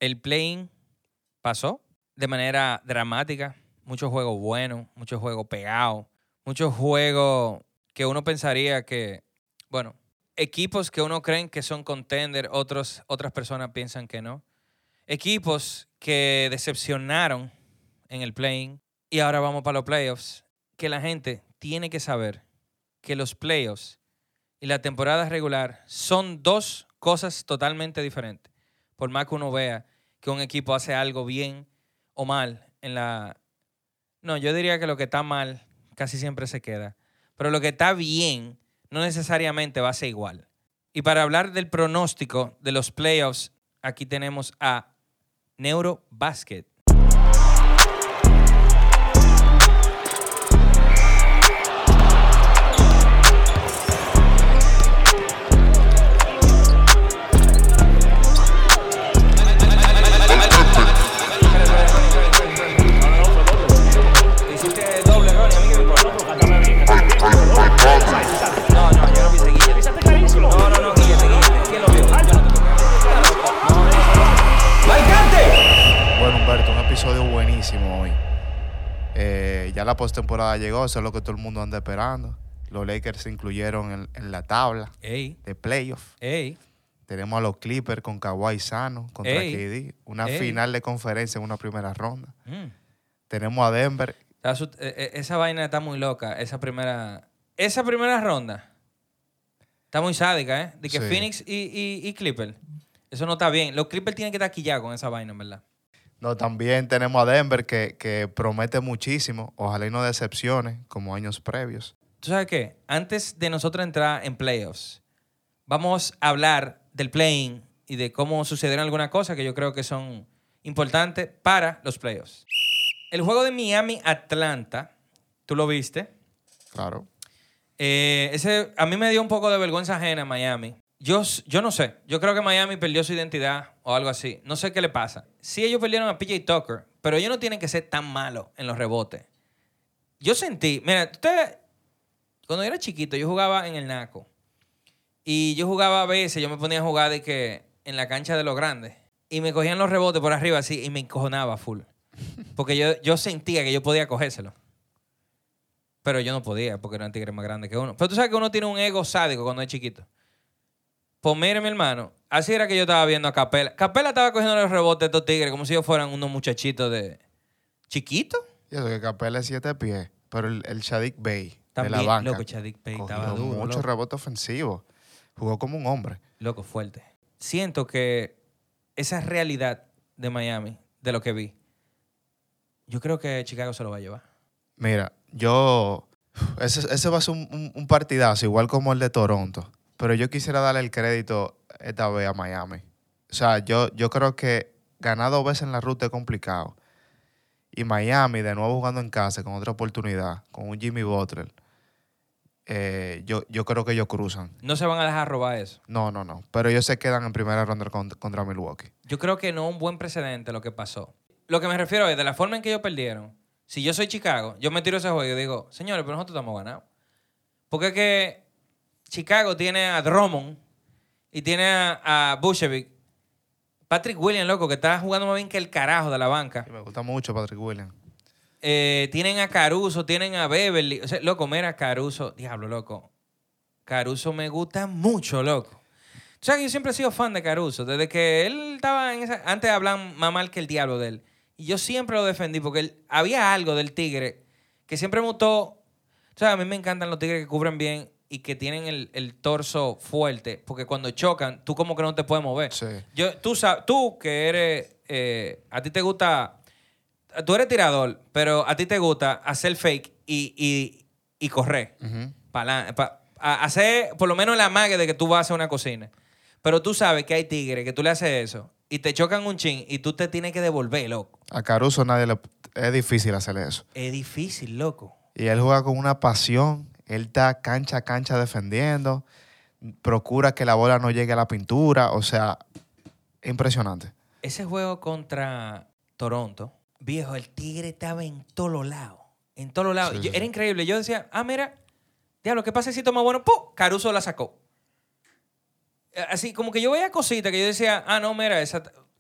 El play-in pasó de manera dramática. Muchos juegos buenos, muchos juegos pegados, muchos juegos que uno pensaría que, bueno, equipos que uno cree que son contender, otras personas piensan que no. Equipos que decepcionaron en el play-in y ahora vamos para los playoffs. Que la gente tiene que saber que los playoffs y la temporada regular son dos cosas totalmente diferentes. Por más que uno vea que un equipo hace algo bien o mal en la... No, yo diría que lo que está mal casi siempre se queda. Pero lo que está bien no necesariamente va a ser igual. Y para hablar del pronóstico de los playoffs, aquí tenemos a Neurobasket. Hoy. Ya la postemporada llegó, eso es lo que todo el mundo anda esperando. Los Lakers se incluyeron en la tabla de playoff. Tenemos a los Clippers con Kawhi sano contra KD. Una final de conferencia en una primera ronda. Tenemos a Denver. Esa vaina está muy loca. Esa primera ronda está muy sádica, ¿eh? De que sí. Phoenix y Clippers. Eso no está bien. Los Clippers tienen que estar quillados con esa vaina, en verdad. No, también tenemos a Denver que promete muchísimo. Ojalá y no decepcione como años previos. ¿Tú sabes qué? Antes de nosotros entrar en playoffs, vamos a hablar del play-in y de cómo sucedieron algunas cosas que yo creo que son importantes para los playoffs. El juego de Miami-Atlanta, ¿tú lo viste? Claro. A mí me dio un poco de vergüenza ajena Miami. Yo no sé. Yo creo que Miami perdió su identidad o algo así. No sé qué le pasa. Sí, ellos perdieron a PJ Tucker, pero ellos no tienen que ser tan malos en los rebotes. Yo sentí... Mira, cuando yo era chiquito, yo jugaba en el Naco. Y yo jugaba a veces, yo me ponía a jugar de que en la cancha de los grandes. Y me cogían los rebotes por arriba así y me encojonaba full. Porque yo sentía que yo podía cogérselo. Pero yo no podía porque era un tigre más grande que uno. Pero tú sabes que uno tiene un ego sádico cuando es chiquito. Pues mire, mi hermano, así era que yo estaba viendo a Capela. Capela estaba cogiendo los rebotes de estos tigres como si ellos fueran unos muchachitos de... ¿Chiquitos? Y eso que Capela es 7 pies, pero el Saddiq Bey también, de la banca loco, Saddiq Bey estaba duro. Muchos rebotes ofensivos. Jugó como un hombre. Loco, fuerte. Siento que esa realidad de Miami, de lo que vi, yo creo que Chicago se lo va a llevar. Mira, ese va a ser un partidazo, igual como el de Toronto. Pero yo quisiera darle el crédito esta vez a Miami. O sea, yo creo que ganar 2 veces en la ruta es complicado. Y Miami, de nuevo jugando en casa, con otra oportunidad, con un Jimmy Butler, yo creo que ellos cruzan. ¿No se van a dejar robar eso? No. Pero ellos se quedan en primera ronda contra Milwaukee. Yo creo que no es un buen precedente lo que pasó. Lo que me refiero es, de la forma en que ellos perdieron, si yo soy Chicago, yo me tiro ese juego y digo, señores, pero nosotros estamos ganados. Porque es que Chicago tiene a Drummond y tiene a Vucevic. Patrick Williams, loco, que está jugando más bien que el carajo de la banca. Sí, me gusta mucho Patrick Williams. Tienen a Caruso, tienen a Beverly. O sea, loco, mira, Caruso. Diablo, loco. Caruso me gusta mucho, loco. O sea, que yo siempre he sido fan de Caruso. Desde que él estaba en esa... Antes hablaban más mal que el diablo de él. Y yo siempre lo defendí porque había algo del tigre que siempre me gustó. O sea, a mí me encantan los tigres que cubren bien y que tienen el torso fuerte, porque cuando chocan, tú como que no te puedes mover. Sí. Tú que eres... a ti te gusta... Tú eres tirador, pero a ti te gusta hacer fake y correr. Uh-huh. Hacer por lo menos la magia de que tú vas a hacer una cocina. Pero tú sabes que hay tigres que tú le haces eso y te chocan un chin y tú te tienes que devolver, loco. A Caruso es difícil hacerle eso. Es difícil, loco. Y él juega con una pasión. Él está cancha a cancha defendiendo. Procura que la bola no llegue a la pintura. O sea, impresionante. Ese juego contra Toronto, viejo, el tigre estaba en todos los lados. En todos los lados. Sí. Era increíble. Yo decía, mira, diablo, ¿qué pasecito más bueno? ¡Pum! Caruso la sacó. Así, como que yo veía cositas que yo decía, no, mira, esa...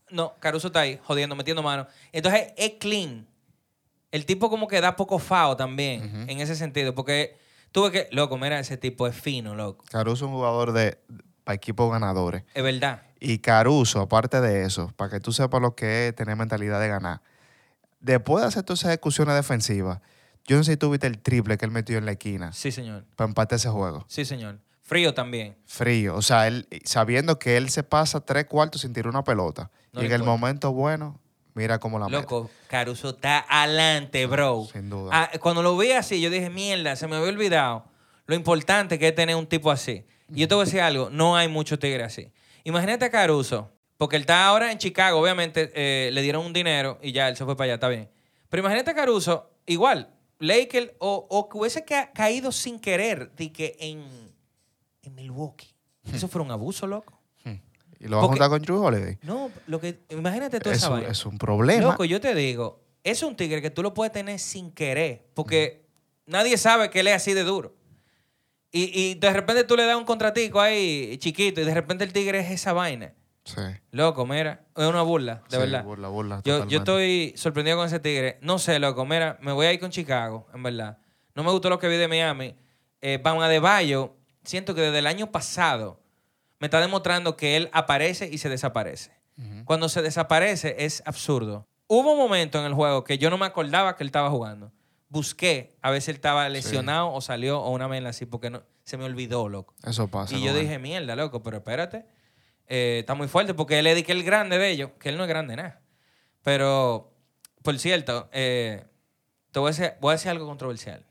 No, Caruso está ahí, jodiendo, metiendo mano. Entonces, es clean. El tipo como que da poco fao también, en ese sentido. Porque tuve que... Loco, mira, ese tipo es fino, loco. Caruso es un jugador para equipos ganadores. Es verdad. Y Caruso, aparte de eso, para que tú sepas lo que es tener mentalidad de ganar, después de hacer todas esas ejecuciones defensivas, yo no sé si tú viste el triple que él metió en la esquina. Sí, señor. Para empatar ese juego. Sí, señor. Frío también. Frío. O sea, él sabiendo que él se pasa 3/4 sin tirar una pelota. No y en el momento bueno, mira cómo la mete. Loco, Caruso está adelante, bro. Sin duda. Cuando lo vi así, yo dije, mierda, se me había olvidado lo importante que es tener un tipo así. Y yo te voy a decir algo, no hay muchos tigres así. Imagínate a Caruso, porque él está ahora en Chicago, obviamente le dieron un dinero y ya él se fue para allá, está bien. Pero imagínate a Caruso, igual, Lakers o que hubiese caído sin querer de que en Milwaukee. Eso fue un abuso, loco. ¿Y lo vas a juntar con Jrue Holiday? No, imagínate toda esa vaina. Es un problema. Loco, yo te digo, es un tigre que tú lo puedes tener sin querer, porque nadie sabe que él es así de duro. Y de repente tú le das un contratico ahí chiquito y de repente el tigre es esa vaina. Sí. Loco, mira, es una burla, de verdad. burla. Yo estoy sorprendido con ese tigre. No sé, loco, mira, me voy a ir con Chicago, en verdad. No me gustó lo que vi de Miami. Bam Adebayo, siento que desde el año pasado me está demostrando que él aparece y se desaparece. Cuando se desaparece es absurdo. Hubo un momento en el juego que yo no me acordaba que él estaba jugando. Busqué a ver si él estaba lesionado o salió o una vez así porque no, se me olvidó, loco. Eso pasa. Y yo dije, mierda, loco, pero espérate. Está muy fuerte porque él es el grande de ellos, que él no es grande nada. Pero, por cierto, te voy a decir algo controversial.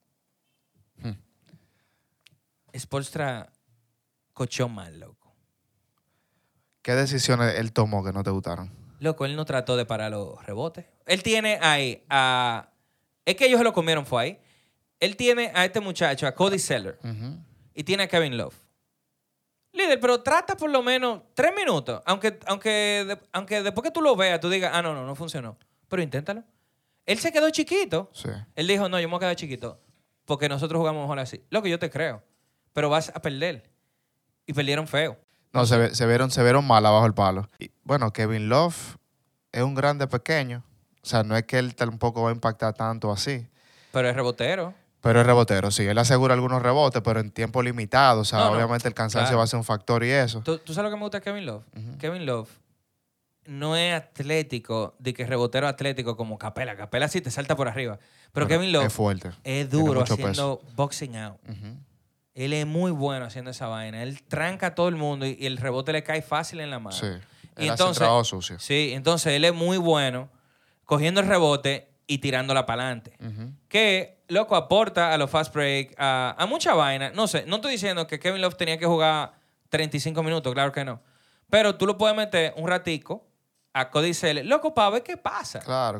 Spoelstra cochó mal, loco. ¿Qué decisiones él tomó que no te gustaron? Loco, él no trató de parar los rebotes. Él tiene ahí a... Es que ellos se lo comieron, fue ahí. Él tiene a este muchacho, a Cody Zeller, y tiene a Kevin Love. Líder, pero trata por lo menos 3 minutos. Aunque después que tú lo veas, tú digas, no funcionó. Pero inténtalo. Él se quedó chiquito. Sí. Él dijo, no, yo me voy a quedar chiquito porque nosotros jugamos mejor así. Loco, yo te creo. Pero vas a perder. Y perdieron feo. No, se vieron mal abajo el palo. Y, bueno, Kevin Love es un grande pequeño. O sea, no es que él tampoco va a impactar tanto así. Pero es rebotero. Pero es rebotero, sí. Él asegura algunos rebotes, pero en tiempo limitado. O sea, obviamente el cansancio va a ser un factor y eso. ¿Tú sabes lo que me gusta de Kevin Love? Kevin Love no es atlético, de que rebotero atlético como Capela. Capela sí te salta por arriba. Pero Kevin Love es fuerte. Es duro haciendo boxing out. Él es muy bueno haciendo esa vaina. Él tranca a todo el mundo y el rebote le cae fácil en la mano. Sí. Y entonces, trabajo sucio. Sí, entonces él es muy bueno cogiendo el rebote y tirándola para adelante. Que, loco, aporta a los fast break, a mucha vaina. No sé, no estoy diciendo que Kevin Love tenía que jugar 35 minutos, claro que no. Pero tú lo puedes meter un ratico a Cody Zeller, loco, para ver qué pasa. Claro.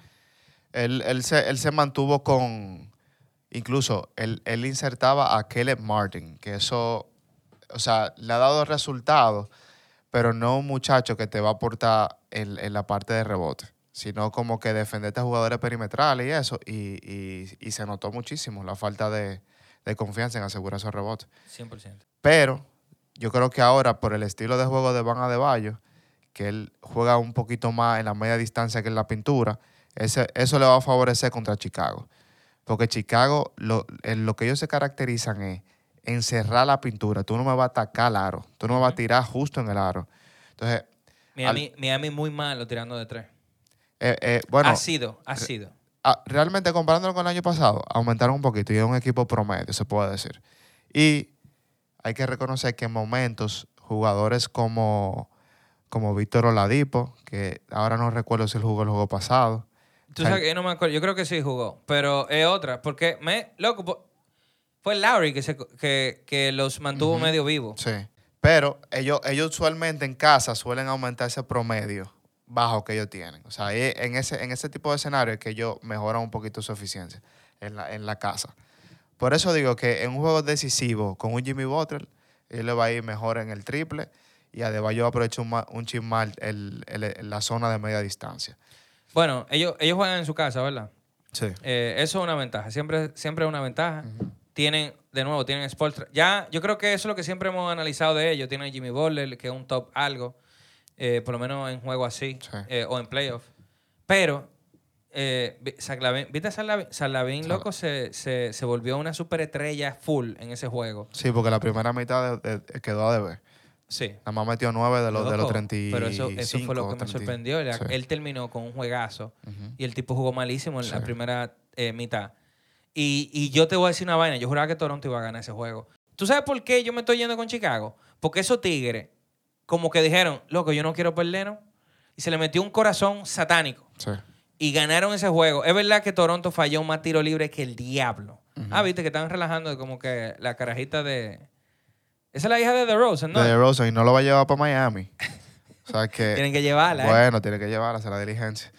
Él se mantuvo con... Incluso él insertaba a Caleb Martin, que eso, o sea, le ha dado resultados, pero no un muchacho que te va a aportar en la parte de rebote, sino como que defenderte a jugadores perimetrales y eso, y se notó muchísimo la falta de confianza en asegurar esos rebotes. 100%. Pero yo creo que ahora, por el estilo de juego de Bam Adebayo, que él juega un poquito más en la media distancia que en la pintura, eso le va a favorecer contra Chicago. Porque Chicago, en lo que ellos se caracterizan es encerrar la pintura. Tú no me vas a atacar al aro. Tú no me vas a tirar justo en el aro. Entonces... Miami muy malo tirando de 3. Bueno... Ha sido. Realmente, comparándolo con el año pasado, aumentaron un poquito y es un equipo promedio, se puede decir. Y hay que reconocer que en momentos, jugadores como Víctor Oladipo, que ahora no recuerdo si él jugó el juego pasado. Tú sabes que yo no me acuerdo. Yo creo que sí jugó, pero es otra. Porque, loco, fue Lowry que los mantuvo medio vivos. Sí, pero ellos usualmente en casa suelen aumentar ese promedio bajo que ellos tienen. O sea, en ese tipo de escenario es que ellos mejoran un poquito su eficiencia en la casa. Por eso digo que en un juego decisivo con un Jimmy Butler, él le va a ir mejor en el triple y Adebayo aprovecha un chin más la zona de media distancia. Bueno, ellos juegan en su casa, ¿verdad? Sí. Eso es una ventaja. Siempre es una ventaja. Tienen Spoelstra. Ya, yo creo que eso es lo que siempre hemos analizado de ellos. Tienen a Jimmy Butler, que es un top algo. por lo menos en juego así, o en playoff. Pero, ¿viste Zach LaVine, loco, se volvió una superestrella full en ese juego? Sí, porque la primera mitad quedó a deber. Sí. Nada más metió 9 de los 35. Pero eso fue lo que 30. me sorprendió. Sí. Él terminó con un juegazo y el tipo jugó malísimo en la primera mitad. Y yo te voy a decir una vaina. Yo juraba que Toronto iba a ganar ese juego. ¿Tú sabes por qué yo me estoy yendo con Chicago? Porque esos tigres como que dijeron, loco, yo no quiero perdernos. Y se le metió un corazón satánico. Sí. Y ganaron ese juego. Es verdad que Toronto falló más tiro libre que el diablo. Viste que estaban relajando como que la carajita de... Esa es la hija de DeRozan, ¿no? De DeRozan, y no lo va a llevar para Miami. O sea que... Tienen que llevarla. Bueno, tienen que llevarla, hacer la diligencia.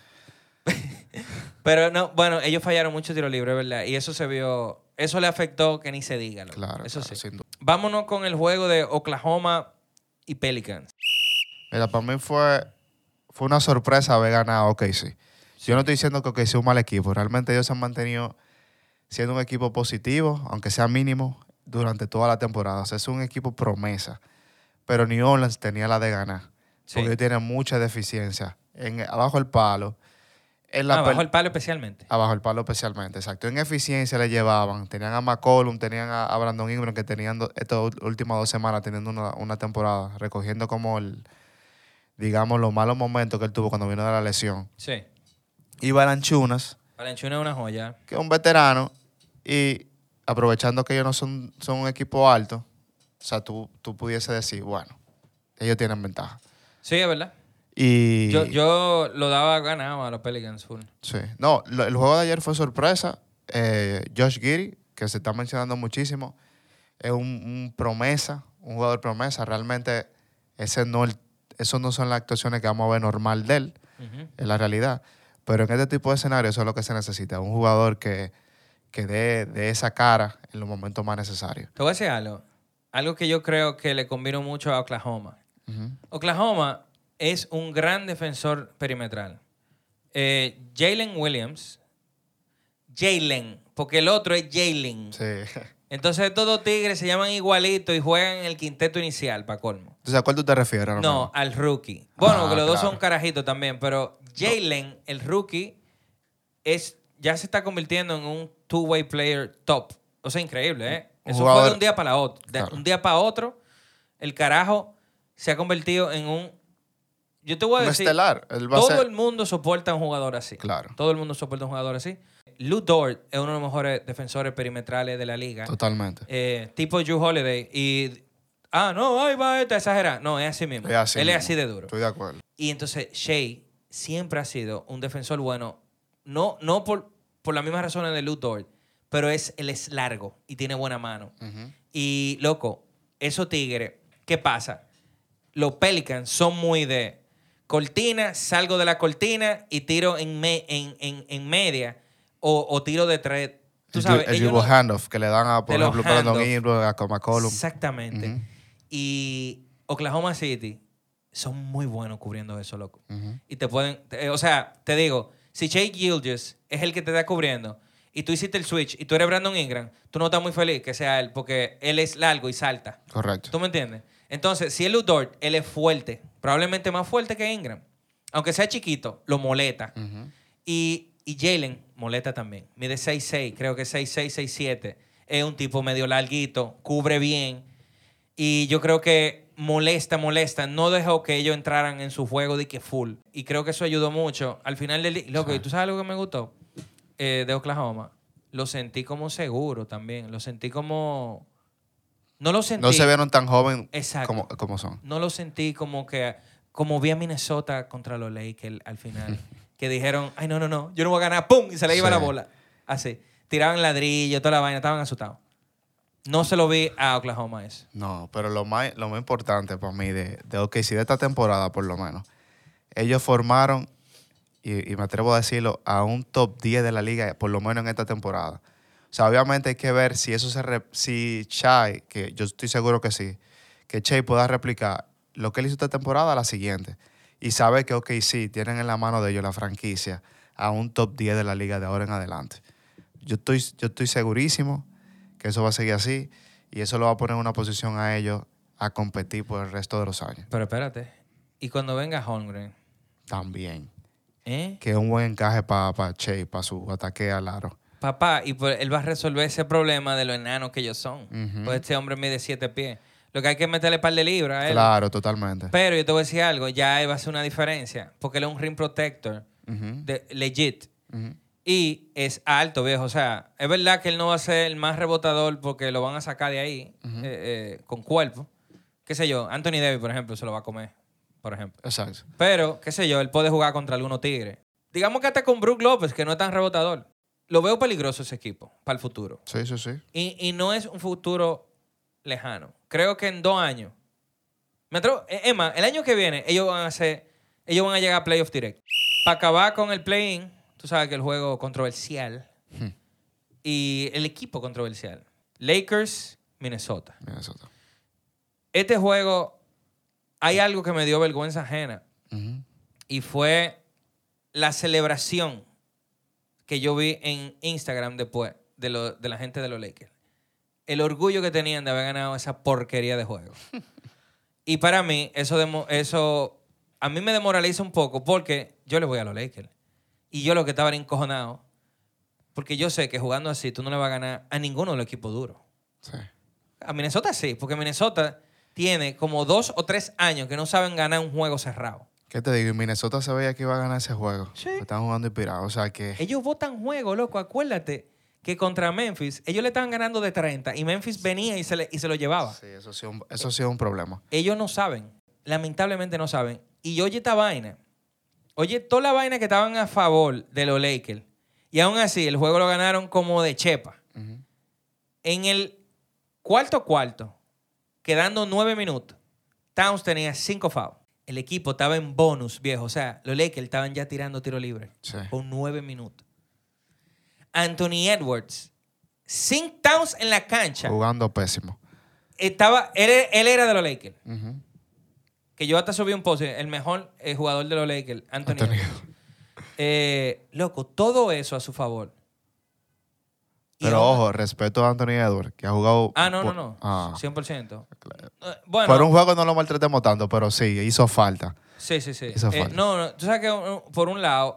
Pero no, bueno, ellos fallaron mucho tiro libre, ¿verdad? Y eso se vio... Eso le afectó que ni se diga. ¿no? Claro, eso claro, sí. sin duda. Vámonos con el juego de Oklahoma y Pelicans. Mira, para mí fue una sorpresa haber ganado OKC. Yo no estoy diciendo que OKC es un mal equipo. Realmente ellos se han mantenido siendo un equipo positivo, aunque sea mínimo, durante toda la temporada. O sea, es un equipo promesa. Pero New Orleans tenía la de ganar. Porque ellos tienen mucha deficiencia. Abajo el palo. Abajo el palo especialmente. Abajo el palo especialmente, exacto. En eficiencia le llevaban. Tenían a McCollum, tenían a Brandon Ingram, que tenían estas últimas 2 semanas teniendo una temporada, recogiendo como digamos, los malos momentos que él tuvo cuando vino de la lesión. Sí. Y Valanciunas. Valanciunas es una joya. Que es un veterano. Y aprovechando que ellos no son un equipo alto, o sea, tú pudiese decir, bueno, ellos tienen ventaja. Sí, es verdad. Y yo lo daba ganado a los Pelicans full. Sí. No, el juego de ayer fue sorpresa. Josh Giddey, que se está mencionando muchísimo, es un promesa, un jugador promesa. Realmente eso no son las actuaciones que vamos a ver normal de él, en la realidad. Pero en este tipo de escenarios eso es lo que se necesita. Un jugador que dé esa cara en los momentos más necesarios. Te voy a decir algo. Algo que yo creo que le combinó mucho a Oklahoma. Oklahoma es un gran defensor perimetral. Jalen Williams. Porque el otro es Jalen. Sí. Entonces estos dos tigres se llaman igualitos y juegan en el quinteto inicial, para colmo. Entonces, ¿a cuál tú te refieres? No, al rookie. Bueno, que los dos claro. son carajitos también, pero Jalen, el rookie, ya se está convirtiendo en un two-way player top. O sea, increíble, ¿eh? Eso fue de un día para otro. De un día para otro, el carajo se ha convertido en un... Yo te voy a decir... estelar. Todo el mundo soporta a un jugador así. Claro. Todo el mundo soporta a un jugador así. Lu Dort es uno de los mejores defensores perimetrales de la liga. Totalmente. Tipo Jrue Holiday. Y... no, ahí va esta exagera. No, es así mismo. Él es así de duro. Estoy de acuerdo. Y entonces Shea siempre ha sido un defensor bueno. No por las mismas razones de Lu Dort, pero él es largo y tiene buena mano. Y, loco, esos tigres, ¿qué pasa? Los Pelicans son muy de cortina, salgo de la cortina y tiro en media o tiro de 3. Tú sabes, el dribble handoff que le dan a, por ejemplo, Brandon Ingram, a McCollum. Exactamente. Y Oklahoma City son muy buenos cubriendo eso, loco. Y te pueden... o sea, te digo, si Shai Gilgeous es el que te está cubriendo y tú hiciste el switch y tú eres Brandon Ingram, tú no estás muy feliz que sea él porque él es largo y salta. Correcto. ¿Tú me entiendes? Entonces, si es Lu Dort, él es fuerte. Probablemente más fuerte que Ingram. Aunque sea chiquito, lo molesta. Y Jalen molesta también. Mide 6'6", creo que 6'6", 6'7". Es un tipo medio larguito, cubre bien. Y yo creo que molesta. No dejó que ellos entraran en su juego de que full. Y creo que eso ayudó mucho. Al final del día, loco, ¿y tú sabes algo que me gustó de Oklahoma? Lo sentí como seguro también. Lo sentí como... No se vieron tan joven como son. No lo sentí como vi a Minnesota contra los Lakers al final. Que dijeron, ay, no, yo no voy a ganar, ¡pum! Y se le iba la bola. Así. Tiraban ladrillo, toda la vaina, estaban asustados. No se lo vi a Oklahoma eso. No, pero lo más importante para mí de OKC de esta temporada, por lo menos, ellos formaron, y me atrevo a decirlo, a un top 10 de la liga, por lo menos en esta temporada. O sea, obviamente hay que ver si si Shai, que yo estoy seguro que sí, que Shai pueda replicar lo que él hizo esta temporada a la siguiente. Y sabe que OKC tienen en la mano de ellos la franquicia a un top 10 de la liga de ahora en adelante. Yo estoy segurísimo que eso va a seguir así y eso lo va a poner en una posición a ellos a competir por el resto de los años. Pero espérate, Y cuando venga Holmgren. También. Que es un buen encaje para Che, para su ataque al aro. Papá, y pues él va a resolver ese problema de lo enanos que ellos son. Pues este hombre mide 7 pies. Lo que hay que meterle un par de libras a él. Claro, totalmente. Pero yo te voy a decir algo, ya va a ser una diferencia. Porque él es un rim protector legit. Y es alto, viejo. O sea, es verdad que él no va a ser el más rebotador porque lo van a sacar de ahí con cuerpo. Qué sé yo, Anthony Davis, por ejemplo, se lo va a comer, por ejemplo. Exacto. Pero, qué sé yo, él puede jugar contra algunos tigres. Digamos que hasta con Brook López, que no es tan rebotador. Lo veo peligroso ese equipo para el futuro. Sí, sí, sí. Y no es un futuro lejano. Creo que en 2 años. Emma, el año que viene, ellos van a llegar a playoff direct. Para acabar con el play-in, tú sabes que el juego controversial y el equipo controversial. Lakers, Minnesota. Este juego, hay algo que me dio vergüenza ajena. Y fue la celebración que yo vi en Instagram después de la gente de los Lakers. El orgullo que tenían de haber ganado esa porquería de juego. Y para mí, eso a mí me demoraliza un poco porque yo le voy a los Lakers. Y yo lo que estaba era encojonado. Porque yo sé que jugando así tú no le vas a ganar a ninguno de los equipos duros. Sí. A Minnesota sí, porque Minnesota tiene como 2 o 3 años que no saben ganar un juego cerrado. ¿Qué te digo? En Minnesota se veía que iba a ganar ese juego. Sí. Están jugando inspirados. O sea que... Ellos botan juego, loco. Acuérdate que contra Memphis, ellos le estaban ganando de 30 y Memphis venía y se lo llevaba. Sí, eso sí es un problema. Ellos no saben. Lamentablemente no saben. Y oye esta vaina. Oye, toda la vaina que estaban a favor de los Lakers. Y aún así, el juego lo ganaron como de chepa. En el cuarto, quedando 9 minutos, Towns tenía 5 fouls. El equipo estaba en bonus, viejo. O sea, los Lakers estaban ya tirando tiro libre. Sí. Con 9 minutos. Anthony Edwards, sin Towns en la cancha. Jugando pésimo. Él era de los Lakers. Que yo hasta subí un post. El mejor jugador de los Lakers, Anthony Edwards. Loco, todo eso a su favor. Pero ojo, respeto a Anthony Edwards, que ha jugado... No. 100%. Bueno, por un juego no lo maltratemos tanto, pero sí, hizo falta. Sí. Hizo falta. No, tú sabes que por un lado,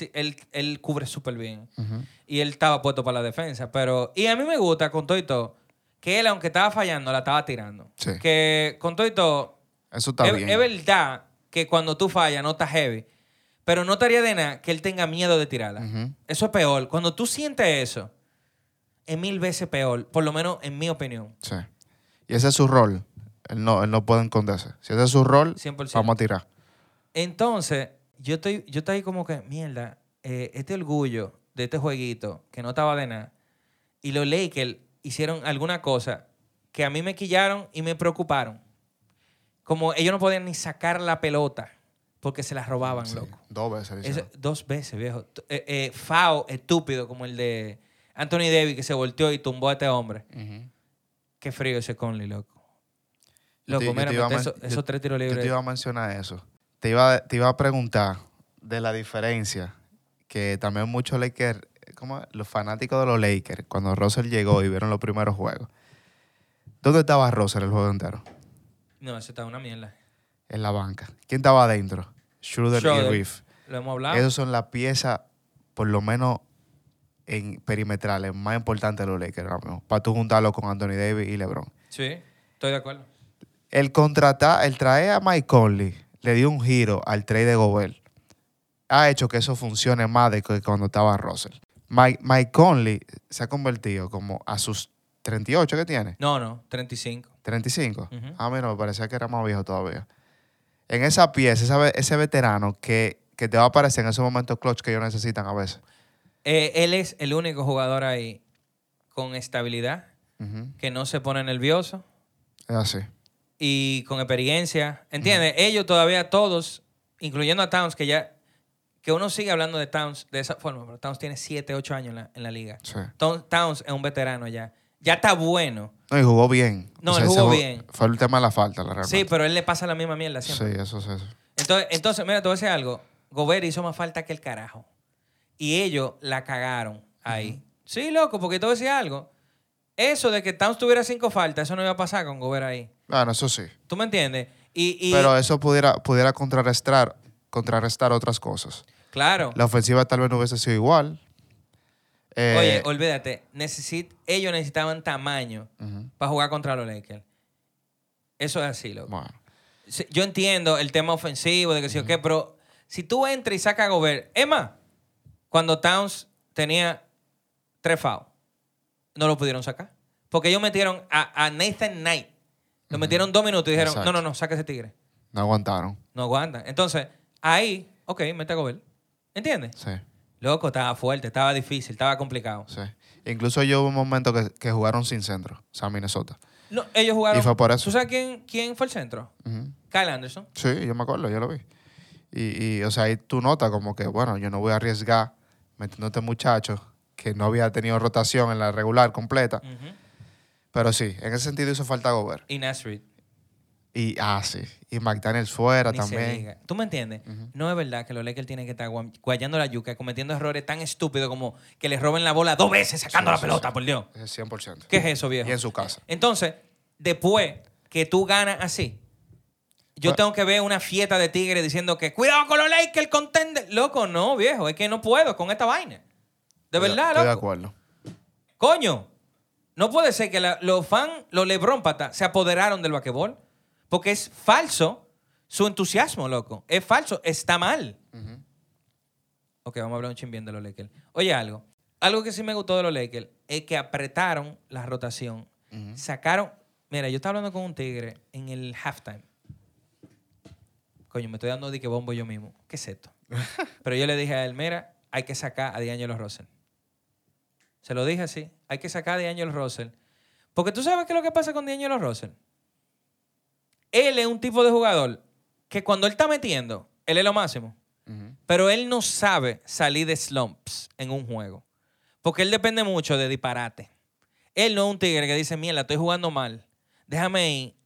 él cubre súper bien. Y él estaba puesto para la defensa. Y a mí me gusta, con todo y todo, que él, aunque estaba fallando, la estaba tirando. Sí. Que con todo y todo... Eso está bien. Es verdad que cuando tú fallas no estás heavy. Pero no estaría de nada que él tenga miedo de tirarla. Eso es peor. Cuando tú sientes eso, es 1000 veces peor. Por lo menos en mi opinión. Sí. Y ese es su rol. Él no puede esconderse. Si ese es su rol, 100%. vamos a tirar. Entonces, yo estoy como que, mierda, este orgullo de este jueguito que no estaba de nada. Y los Lakers hicieron alguna cosa que a mí me quillaron y me preocuparon. Como ellos no podían ni sacar la pelota porque se la robaban, Sí. loco. 2 veces. 2 veces, viejo. Foul estúpido como el de Anthony Davis que se volteó y tumbó a este hombre. Qué frío ese Conley, loco. Loco, mira, esos 3 tiros libres. Yo te iba a mencionar eso. Te iba a preguntar de la diferencia que también muchos Lakers, los fanáticos de los Lakers, cuando Russell llegó y vieron los primeros juegos. ¿Dónde estaba Russell el juego entero? No, eso estaba una mierda. En la banca. ¿Quién estaba adentro? Schroeder y Reeves. Lo hemos hablado. Esas son las piezas, por lo menos en perimetrales, más importantes de los Lakers ahora mismo, para tú juntarlo con Anthony Davis y LeBron. Sí, estoy de acuerdo. El traer a Mike Conley le dio un giro al trade de Gobert. Ha hecho que eso funcione más de que cuando estaba Russell. Mike Conley se ha convertido como a sus 38 que tiene. No, 35. 35. A mí no, me parecía que era más viejo todavía. En esa pieza, ese veterano que te va a aparecer en esos momentos clutch que ellos necesitan a veces. Él es el único jugador ahí con estabilidad, que no se pone nervioso. Es así. Y con experiencia. ¿Entiendes? Ellos todavía todos, incluyendo a Towns, que uno sigue hablando de Towns de esa forma, pero Towns tiene 7, 8 años en la liga. Sí. Towns es un veterano ya. Ya está bueno. No, y jugó bien. No, él jugó bien. Fue el tema de la falta, la realidad. Sí, pero él le pasa la misma mierda siempre. Sí, eso es eso. Entonces, mira, te voy a decir algo. Gobert hizo más falta que el carajo. Y ellos la cagaron ahí. Sí, loco, porque te voy a decir algo. Eso de que Towns tuviera 5 faltas, eso no iba a pasar con Gobert ahí. Bueno, eso sí. ¿Tú me entiendes? Pero eso pudiera contrarrestar otras cosas. Claro. La ofensiva tal vez no hubiese sido igual. Oye, olvídate. Ellos necesitaban tamaño para jugar contra los Lakers. Eso es así, loco. Bueno. Yo entiendo el tema ofensivo, de que sí o qué, pero si tú entras y sacas a Gobert... Es más, cuando Towns tenía 3 fouls, no lo pudieron sacar. Porque ellos metieron a Nathan Knight. Lo metieron 2 minutos y dijeron, no, saca ese tigre. No aguantaron. No aguantan. Entonces, ahí, ok, mete a Gobert. ¿Entiendes? Sí. Loco, estaba fuerte, estaba difícil, estaba complicado. Sí. Incluso yo hubo un momento que jugaron sin centro, o sea, Minnesota. No, ellos jugaron... Y fue por eso. ¿Tú sabes quién fue el centro? Kyle Anderson. Sí, yo me acuerdo, yo lo vi. Y o sea, ahí tú notas como que, bueno, yo no voy a arriesgar metiendo a este muchacho que no había tenido rotación en la regular completa. Pero sí, en ese sentido hizo falta Gobert. Y Nasrid. Sí. Y McDaniels fuera también. ¿Tú me entiendes? No es verdad que los Lakers tienen que estar guayando la yuca, cometiendo errores tan estúpidos como que les roben la bola 2 veces sacando la pelota, por Dios. Es 100%. ¿Qué es eso, viejo? Y en su casa. Entonces, después que tú ganas así, yo tengo que ver una fiesta de tigres diciendo que cuidado con los Lakers, contender. Loco, no, viejo, es que no puedo con esta vaina. De verdad, loco. Estoy de acuerdo. Coño, no puede ser que los fans, los LeBron patas, se apoderaron del basquetbol. Porque es falso su entusiasmo, loco. Es falso, está mal. Ok, vamos a hablar un chin bien de los Lakers. Oye, algo que sí me gustó de los Lakers es que apretaron la rotación. Sacaron... Mira, yo estaba hablando con un tigre en el halftime. Coño, me estoy dando de que bombo yo mismo. ¿Qué es esto? Pero yo le dije a él, mira, hay que sacar a D'Angelo Russell. Se lo dije así. Hay que sacar a D'Angelo Russell. Porque tú sabes qué es lo que pasa con D'Angelo Russell. Él es un tipo de jugador que cuando él está metiendo, él es lo máximo. Pero él no sabe salir de slumps en un juego. Porque él depende mucho de disparate. Él no es un tigre que dice, mierda, estoy jugando mal. Déjame ir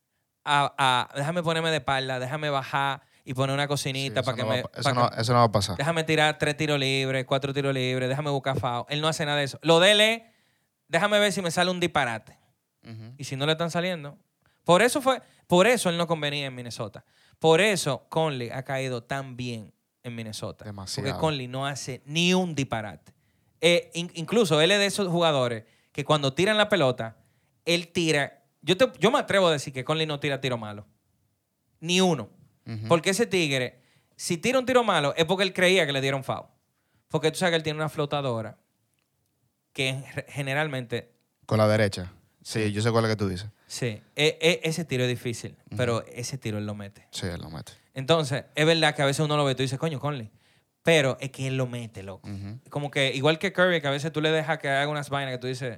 déjame ponerme de espalda, déjame bajar y poner una cocinita para que me... Eso no va a pasar. Déjame tirar 3 tiros libres, 4 tiros libres, déjame buscar foul. Él no hace nada de eso. Lo de él es, déjame ver si me sale un disparate. Y si no le están saliendo... Por eso él no convenía en Minnesota. Por eso Conley ha caído tan bien en Minnesota. Demasiado. Porque Conley no hace ni un disparate. Incluso él es de esos jugadores que cuando tiran la pelota, él tira... Yo me atrevo a decir que Conley no tira tiro malo. Ni uno. Porque ese tigre, si tira un tiro malo, es porque él creía que le dieron foul. Porque tú sabes que él tiene una flotadora que generalmente... Con la derecha. Sí, yo sé cuál es que tú dices. Sí, ese tiro es difícil, pero ese tiro él lo mete. Sí, él lo mete. Entonces, es verdad que a veces uno lo ve y tú dices, coño, Conley. Pero es que él lo mete, loco. Como que, igual que Curry, que a veces tú le dejas que haga unas vainas que tú dices...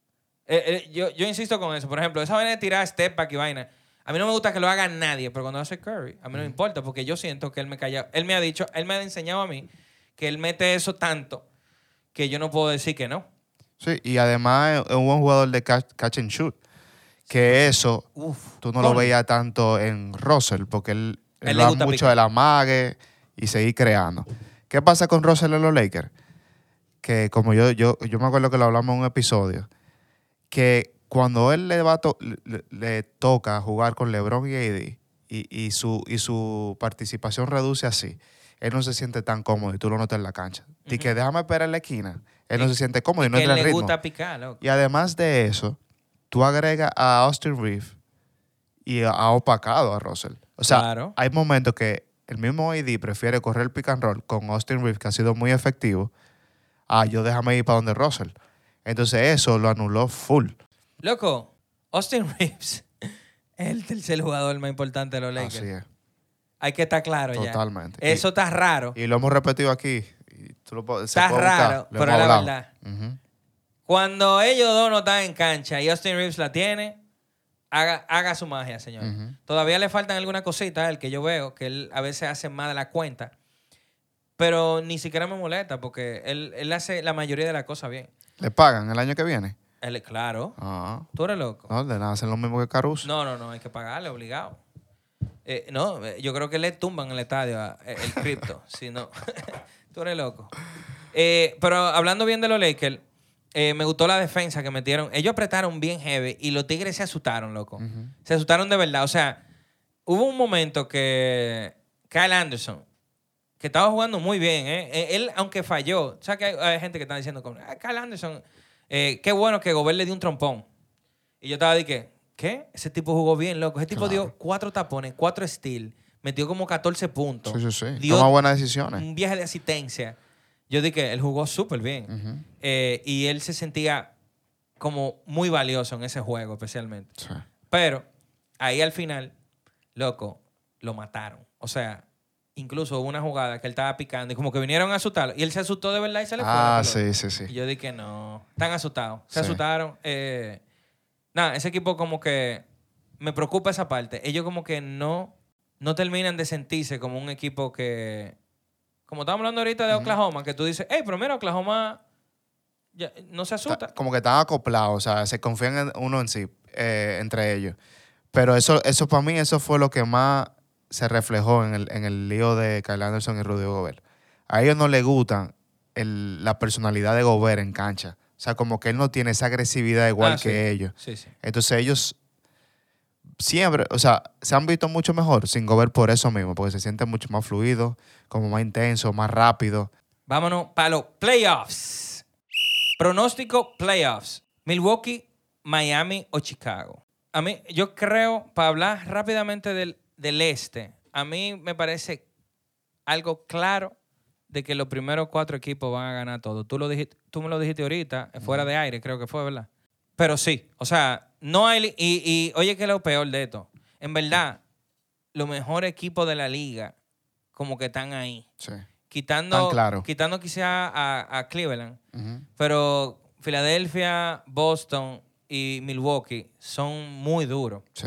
yo insisto con eso. Por ejemplo, esa vaina de tirar step back y vaina, a mí no me gusta que lo haga nadie, pero cuando hace Curry, a mí no me importa, porque yo siento que él me calla. Él me ha dicho, él me ha enseñado a mí que él mete eso tanto que yo no puedo decir que no. Sí, y además es un buen jugador de catch and shoot. Que eso tú no lo veías tanto en Russell, porque él va mucho del amague y seguir creando. ¿Qué pasa con Russell en los Lakers? Que como yo me acuerdo que lo hablamos en un episodio, que cuando él le toca jugar con LeBron y AD y su participación reduce así, él no se siente tan cómodo y tú lo notas en la cancha. Y que déjame esperar en la esquina, él no se siente cómodo y no entra en el ritmo. Él le gusta picar, loco. Y además de eso, tú agregas a Austin Reeves y ha opacado a Russell. O sea, hay momentos que el mismo AD prefiere correr el pick and roll con Austin Reeves, que ha sido muy efectivo, yo déjame ir para donde Russell. Entonces eso lo anuló full. Loco, Austin Reeves es el tercer jugador más importante de los Lakers. Así es. Hay que estar claro ya. Totalmente. Eso está raro. Y lo hemos repetido aquí. Está raro, pero es la verdad. Cuando ellos dos no están en cancha y Austin Reeves la tiene, haga su magia, señor. Todavía le faltan algunas cositas a él que yo veo, que él a veces hace más de la cuenta. Pero ni siquiera me molesta porque él hace la mayoría de las cosas bien. ¿Le pagan el año que viene? Claro. Tú eres loco. No, de nada hacen lo mismo que Caruso. No, hay que pagarle, obligado. Yo creo que le tumban el estadio el cripto. Si no, tú eres loco. Pero hablando bien de los Lakers, me gustó la defensa que metieron. Ellos apretaron bien heavy y los Tigres se asustaron, loco. Se asustaron de verdad. O sea, hubo un momento que Kyle Anderson, que estaba jugando muy bien, él, aunque falló, o sea que hay gente que está diciendo, Kyle Anderson, qué bueno que Gobert le dio un trompón. Y yo estaba de ¿qué? Ese tipo jugó bien, loco. Ese tipo dio 4 tapones, 4 steals, metió como 14 puntos. Sí. Toma buenas decisiones. Un viaje de asistencia. Yo dije, él jugó súper bien. Y él se sentía como muy valioso en ese juego, especialmente. Sí. Pero ahí al final, loco, lo mataron. O sea, incluso hubo una jugada que él estaba picando y como que vinieron a asustarlo. Y él se asustó de verdad y se le fue. Sí. Y yo dije, no, están asustados. Se asustaron. Nada, ese equipo como que me preocupa esa parte. Ellos como que no terminan de sentirse como un equipo que... Como estamos hablando ahorita de Oklahoma, que tú dices, hey, pero mira, Oklahoma ya, no se asusta. Como que están acoplados, o sea, se confían en uno en sí, entre ellos. Pero eso para mí, eso fue lo que más se reflejó en el lío de Kyle Anderson y Rudy Gobert. A ellos no les gustan la personalidad de Gobert en cancha. O sea, como que él no tiene esa agresividad igual que ellos. Sí. Entonces ellos siempre, o sea, se han visto mucho mejor sin Gobert por eso mismo, porque se sienten mucho más fluidos, como más intensos, más rápidos. Vámonos para los playoffs. Pronóstico playoffs. Milwaukee, Miami o Chicago. A mí, yo creo, para hablar rápidamente del este, a mí me parece algo claro de que los primeros 4 equipos van a ganar todo. Tú me lo dijiste ahorita, fuera de aire, creo que fue, ¿verdad? Pero sí, o sea, no hay... Y oye, que es lo peor de esto. En verdad, los mejores equipos de la liga como que están ahí. Sí. Quitando quizá a Cleveland. Pero Filadelfia, Boston y Milwaukee son muy duros. Sí.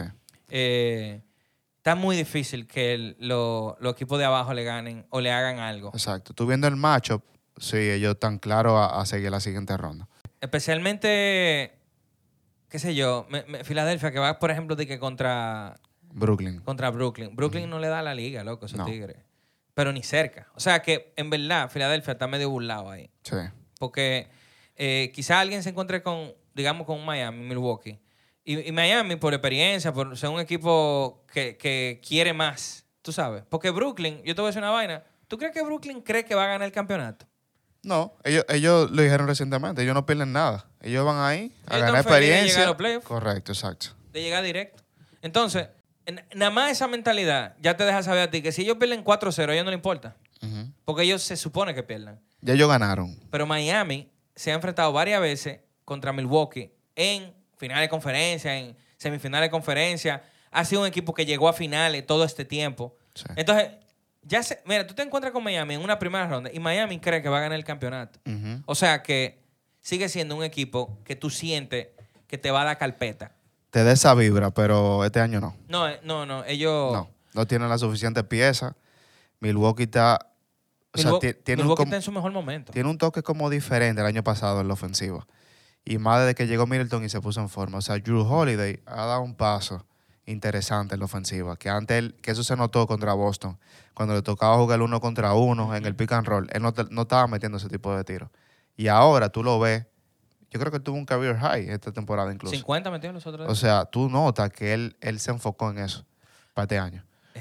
Está muy difícil que los equipos de abajo le ganen o le hagan algo. Exacto. Tú viendo el matchup, sí, ellos están claros a seguir la siguiente ronda. Especialmente, qué sé yo, Filadelfia, que va, por ejemplo, de que contra Brooklyn. Brooklyn no le da a la liga, loco, esos tigres. Pero ni cerca. O sea que, en verdad, Filadelfia está medio burlado ahí. Sí. Porque quizá alguien se encuentre con, digamos, con Miami, Milwaukee. Y Miami, por experiencia, por ser un equipo que quiere más, tú sabes. Porque Brooklyn, yo te voy a decir una vaina. ¿Tú crees que Brooklyn cree que va a ganar el campeonato? No, ellos lo dijeron recientemente. Ellos no pierden nada. Ellos van ahí a ganar experiencia. De llegar a los playoffs. Correcto, exacto. De llegar directo. Entonces, nada más esa mentalidad ya te deja saber a ti que si ellos pierden 4-0, a ellos no les importa. Porque ellos se supone que pierdan. Ya ellos ganaron. Pero Miami se ha enfrentado varias veces contra Milwaukee en finales de conferencia, en semifinales de conferencia. Ha sido un equipo que llegó a finales todo este tiempo. Sí. Entonces, mira, tú te encuentras con Miami en una primera ronda y Miami cree que va a ganar el campeonato. O sea que sigue siendo un equipo que tú sientes que te va a dar carpeta. Te da esa vibra, pero este año no. No, ellos... No tienen la suficiente pieza. Milwaukee está... Milwaukee está en su mejor momento. Tiene un toque como diferente el año pasado en la ofensiva. Y más desde que llegó Middleton y se puso en forma. O sea, Jrue Holiday ha dado un paso interesante en la ofensiva. Que antes que eso se notó contra Boston. Cuando le tocaba jugar 1 contra 1 en el pick and roll, él no estaba metiendo ese tipo de tiros. Y ahora tú lo ves. Yo creo que tuvo un career high esta temporada incluso. 50 metió los otros. O sea, tú notas que él se enfocó en eso para este año.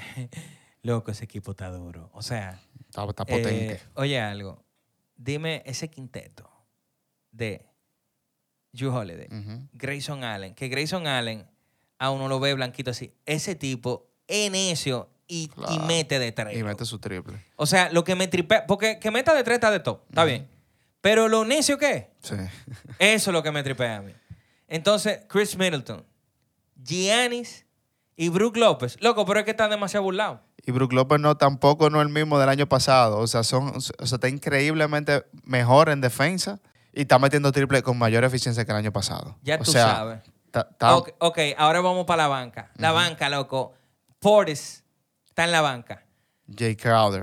Loco, ese equipo está duro. O sea... Está potente. Oye, algo. Dime ese quinteto de Jrue Holiday, Grayson Allen. Que Grayson Allen a uno lo ve blanquito así. Ese tipo es necio y mete de 3. Y mete su triple. O sea, lo que me tripea... Porque que meta de 3 está de todo. Está bien. Pero lo necio que es. Sí. Eso es lo que me tripea a mí. Entonces, Chris Middleton, Giannis y Brook López. Loco, pero es que están demasiado burlados. Y Brook López tampoco no es el mismo del año pasado. O sea, está increíblemente mejor en defensa y está metiendo triple con mayor eficiencia que el año pasado. Ya tú sabes. Ok, ahora vamos para la banca. La banca, loco. Portis está en la banca. Jay Crowder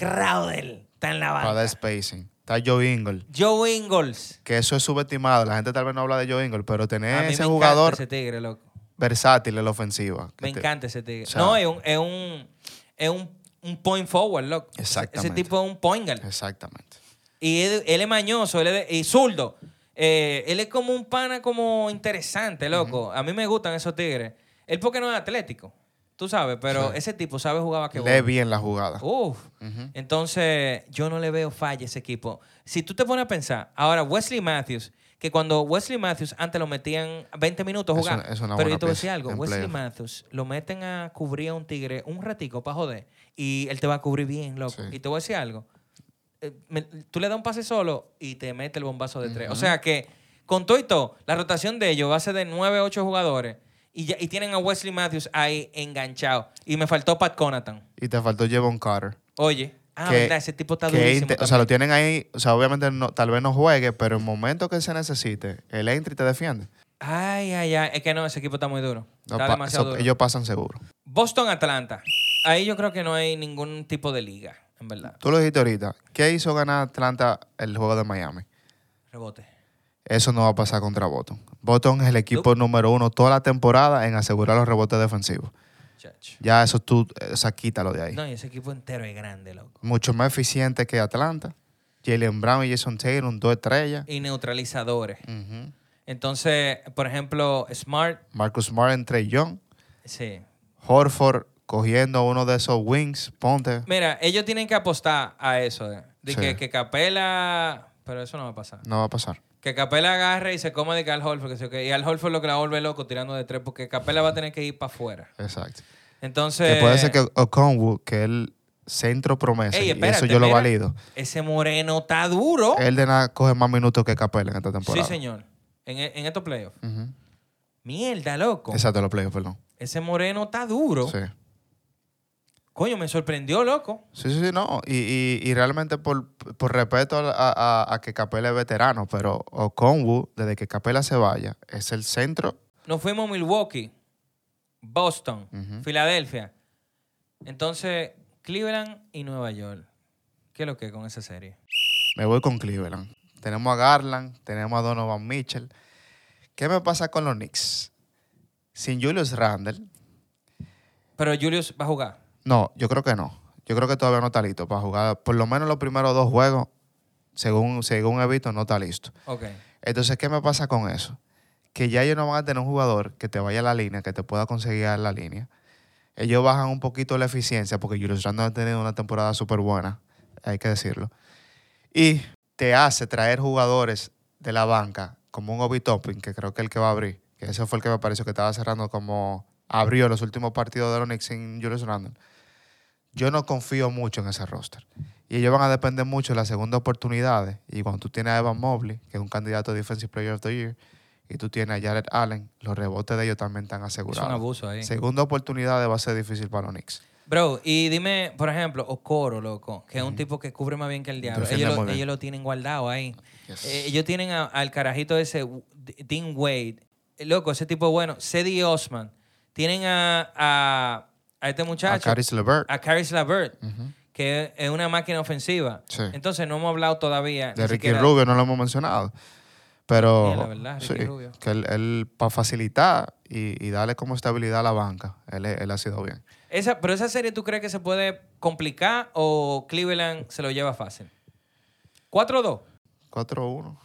está en la banca. Para dar spacing. Está Joe Ingles. Que eso es subestimado. La gente tal vez no habla de Joe Ingles, pero tener ese jugador ese tigre, loco. Versátil en la ofensiva. Me encanta ese tigre. O sea, no, es un point forward, loco. Exactamente. Ese tipo es un point guard. Exactamente. Y él es mañoso, y zurdo. Él es como un pana como interesante, loco. A mí me gustan esos tigres. Él porque no es atlético. tú sabes, pero ese tipo sabe jugar basquetbol. Lee bien la jugada. Entonces, yo no le veo falla a ese equipo. Si tú te pones a pensar, ahora Wesley Matthews, que cuando Wesley Matthews antes lo metían 20 minutos a jugar. Pero yo te voy a decir algo, Wesley Matthews lo meten a cubrir a un tigre un ratico para joder y él te va a cubrir bien, loco. Sí. Y te voy a decir algo. Tú le das un pase solo y te mete el bombazo de 3. O sea que con todo y todo, la rotación de ellos va a ser de 9, 8 jugadores. Y tienen a Wesley Matthews ahí enganchado. Y me faltó Pat Connaughton. Y te faltó Jevon Carter. Oye. Verdad, ese tipo está durísimo. O sea, lo tienen ahí. O sea, obviamente tal vez no juegue, pero en el momento que se necesite, el entry te defiende. Ay. Es que no, ese equipo está muy duro. Está demasiado duro. Ellos pasan seguro. Boston-Atlanta. Ahí yo creo que no hay ningún tipo de liga, en verdad. Tú lo dijiste ahorita. ¿Qué hizo ganar Atlanta el juego de Miami? Rebote. Eso no va a pasar contra Boston. Boston es el equipo número 1 toda la temporada en asegurar los rebotes defensivos. Chacho. Ya eso quítalo de ahí. No, y ese equipo entero es grande, loco. Mucho más eficiente que Atlanta. Jaylen Brown y Jason Tatum, 2 estrellas. Y neutralizadores. Entonces, por ejemplo, Marcus Smart entre Young. Sí. Horford cogiendo uno de esos wings. Ponte. Mira, ellos tienen que apostar a eso. Que Capela... Pero eso no va a pasar. No va a pasar. Que Capela agarre y se coma de Al Horford. Y Al Horford lo que la vuelve loco tirando de 3 porque Capela va a tener que ir para afuera. Exacto. Entonces... Que puede ser que Okongwu, que el centro promesa, y eso yo lo valido. Ese moreno está duro. Él de nada coge más minutos que Capela en esta temporada. Sí, señor. En estos playoffs. Mierda, loco. Exacto, los playoffs, perdón. Ese moreno está duro. Sí. Coño, me sorprendió, loco. Sí, no. Y realmente por respeto a que Capela es veterano, pero Okongwu, desde que Capela se vaya, es el centro. Nos fuimos a Milwaukee, Boston, Filadelfia. Entonces, Cleveland y Nueva York. ¿Qué es lo que con esa serie? Me voy con Cleveland. Tenemos a Garland, tenemos a Donovan Mitchell. ¿Qué me pasa con los Knicks? Sin Julius Randle. ¿Pero Julius va a jugar? No, yo creo que no. Yo creo que todavía no está listo para jugar. Por lo menos los primeros 2 juegos, según he visto, no está listo. Okay. Entonces, ¿qué me pasa con eso? Que ya ellos no van a tener un jugador que te vaya a la línea, que te pueda conseguir a la línea. Ellos bajan un poquito la eficiencia porque Julius Randle ha tenido una temporada súper buena, hay que decirlo. Y te hace traer jugadores de la banca, como un Obi Toppin, que creo que es el que va a abrir. Que ese fue el que me pareció que estaba cerrando como abrió los últimos partidos de los Knicks sin Julius Randle. Yo no confío mucho en ese roster. Y ellos van a depender mucho de las segundas oportunidades. Y cuando tú tienes a Evan Mobley, que es un candidato a Defensive Player of the Year, y tú tienes a Jared Allen, los rebotes de ellos también están asegurados. Es un abuso ahí. Segunda oportunidad va a ser difícil para los Knicks. Bro, y dime, por ejemplo, Okoro, loco, que es un tipo que cubre más bien que el diablo. Ellos lo tienen guardado ahí. Yes. Ellos tienen al carajito ese, Dean Wade. Loco, ese tipo es bueno. Cedi Osman. Tienen a este muchacho. A Caris LeVert. Que es una máquina ofensiva. Sí. Entonces no hemos hablado todavía. De Ricky Rubio no lo hemos mencionado. Pero la verdad, Ricky Rubio. Que él para facilitar y darle como estabilidad a la banca, él ha sido bien. Pero esa serie, ¿tú crees que se puede complicar o Cleveland se lo lleva fácil? 4-2. 4-1.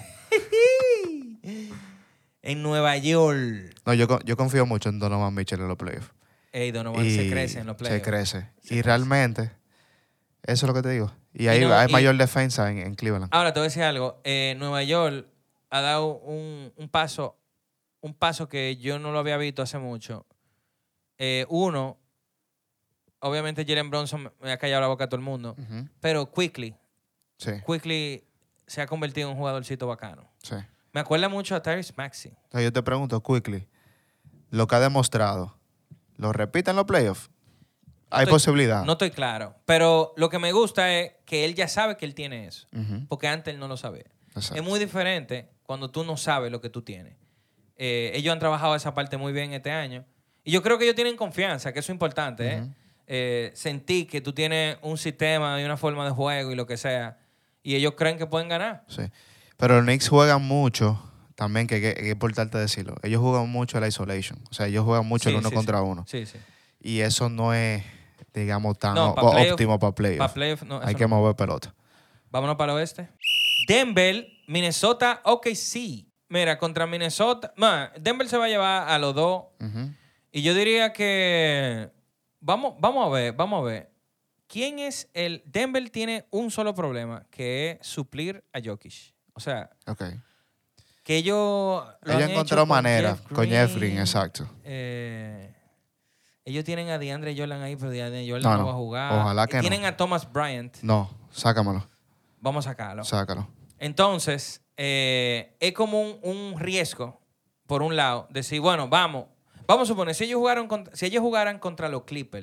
En Nueva York. No, yo confío mucho en Donovan Mitchell en los playoffs. Donovan se crece en los playoffs. Se crece. Realmente, eso es lo que te digo. Y hay mayor defensa en Cleveland. Ahora, te voy a decir algo. Nueva York ha dado un paso que yo no lo había visto hace mucho. Uno, obviamente Jalen Brunson me ha callado la boca a todo el mundo, pero Quickly se ha convertido en un jugadorcito bacano. Sí. Me acuerda mucho a Tyrese Maxey. Entonces yo te pregunto, Quickly, lo que ha demostrado, ¿lo repite en los playoffs? ¿Hay posibilidad? No estoy claro. Pero lo que me gusta es que él ya sabe que él tiene eso. Porque antes él no lo sabía. Exacto. Es muy diferente cuando tú no sabes lo que tú tienes. Ellos han trabajado esa parte muy bien este año. Y yo creo que ellos tienen confianza, que eso es importante. Sentir que tú tienes un sistema y una forma de juego y lo que sea. Y ellos creen que pueden ganar. Sí. Pero los Knicks juegan mucho, también, que es importante decirlo. Ellos juegan mucho el isolation. O sea, ellos juegan mucho el uno contra uno. Sí, sí. Y eso no es, digamos, tan óptimo para playoff. Para playoff no. Hay que mover pelota. Vámonos para el oeste. Denver, Minnesota, OKC. Mira, contra Minnesota... Denver se va a llevar a los dos. Y yo diría que... Vamos a ver. ¿Quién es el... Denver tiene un solo problema, que es suplir a Jokic. O sea... Okay. Que ellos... Ellos encontraron manera con Jeff Green, exacto. Ellos tienen a DeAndre Jordan ahí, pero DeAndre Jordan no va a jugar. Ojalá que tienen a Thomas Bryant. No, sácamelo. Vamos a sacarlo. Sácalo. Entonces, es como un riesgo, por un lado, decir, bueno, vamos a suponer, si ellos jugaran contra los Clippers,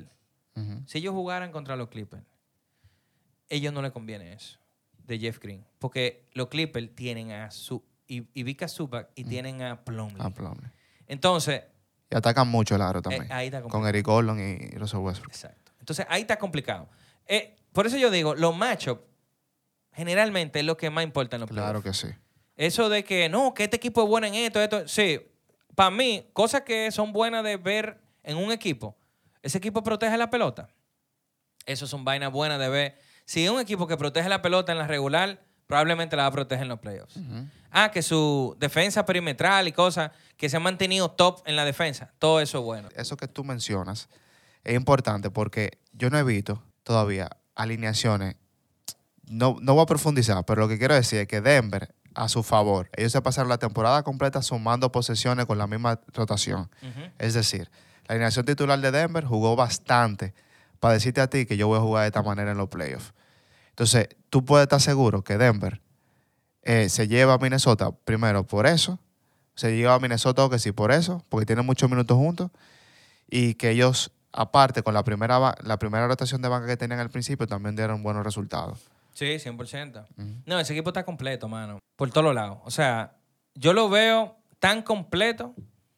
ellos no les conviene eso de Jeff Green, porque los Clippers tienen a Ivica Zubac y tienen a Plumlee. Entonces... Y atacan mucho el aro también. Ahí está con Eric Gordon y Russell Westbrook. Exacto. Entonces, ahí está complicado. Por eso yo digo, los matchups generalmente es lo que más importa en los playoffs. Claro que sí. Eso de que, no, que este equipo es bueno en esto. Sí, para mí, cosas que son buenas de ver en un equipo, ese equipo protege la pelota. Eso son vainas buenas de ver. Si es un equipo que protege la pelota en la regular, probablemente la va a proteger en los playoffs. Que su defensa perimetral y cosas, que se han mantenido top en la defensa. Todo eso es bueno. Eso que tú mencionas es importante porque yo no he visto todavía alineaciones. No voy a profundizar, pero lo que quiero decir es que Denver, a su favor, ellos se pasaron la temporada completa sumando posesiones con la misma rotación. Es decir, la alineación titular de Denver jugó bastante para decirte a ti que yo voy a jugar de esta manera en los playoffs. Entonces, tú puedes estar seguro que Denver se lleva a Minnesota primero por eso, se lleva a Minnesota que sí por eso, porque tienen muchos minutos juntos, y que ellos, aparte, con la primera rotación de banca que tenían al principio, también dieron buenos resultados. Sí, 100%. No, ese equipo está completo, mano, por todos lados. O sea, yo lo veo tan completo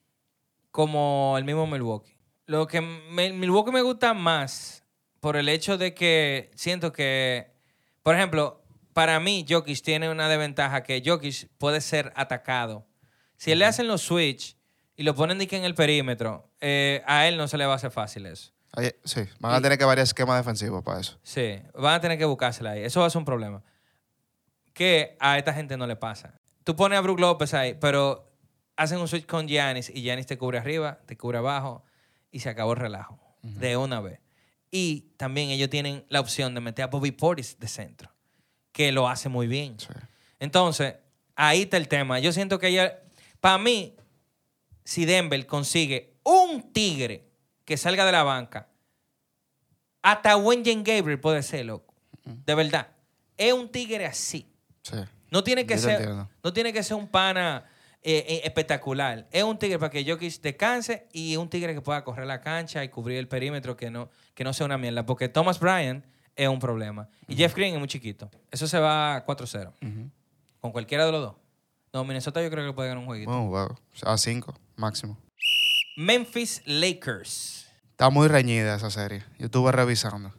como el mismo Milwaukee. Lo que Milwaukee me gusta más por el hecho de que siento que, por ejemplo, para mí Jokic tiene una desventaja, que Jokic puede ser atacado. Si le hacen los switch y lo ponen en el perímetro, a él no se le va a hacer fácil eso. Sí, van a tener que variar esquemas defensivos para eso. Sí, van a tener que buscársela ahí. Eso va a ser un problema. Que a esta gente no le pasa. Tú pones a Brook López ahí, pero hacen un switch con Giannis y Giannis te cubre arriba, te cubre abajo y se acabó el relajo de una vez. Y también ellos tienen la opción de meter a Bobby Portis de centro, que lo hace muy bien. Sí. Entonces, ahí está el tema. Yo siento que para mí, si Denver consigue un tigre que salga de la banca, hasta Wenyen Gabriel puede ser, loco. De verdad. Es un tigre así. Sí. No tiene que ser un pana espectacular. Es un tigre para que Jokic descanse y un tigre que pueda correr la cancha y cubrir el perímetro, que no sea una mierda. Porque Thomas Bryant es un problema. Y Jeff Green es muy chiquito. Eso se va a 4-0. Con cualquiera de los dos. No, Minnesota yo creo que puede ganar un jueguito. A 5 máximo. Memphis Lakers. Está muy reñida esa serie. Yo estuve revisando.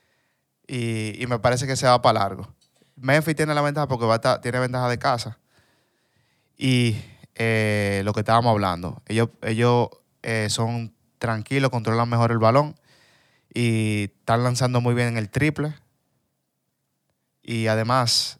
Y me parece que se va para largo. Memphis tiene la ventaja porque tiene ventaja de casa. Y lo que estábamos hablando. Ellos son tranquilos, controlan mejor el balón. Y están lanzando muy bien en el triple. Y además,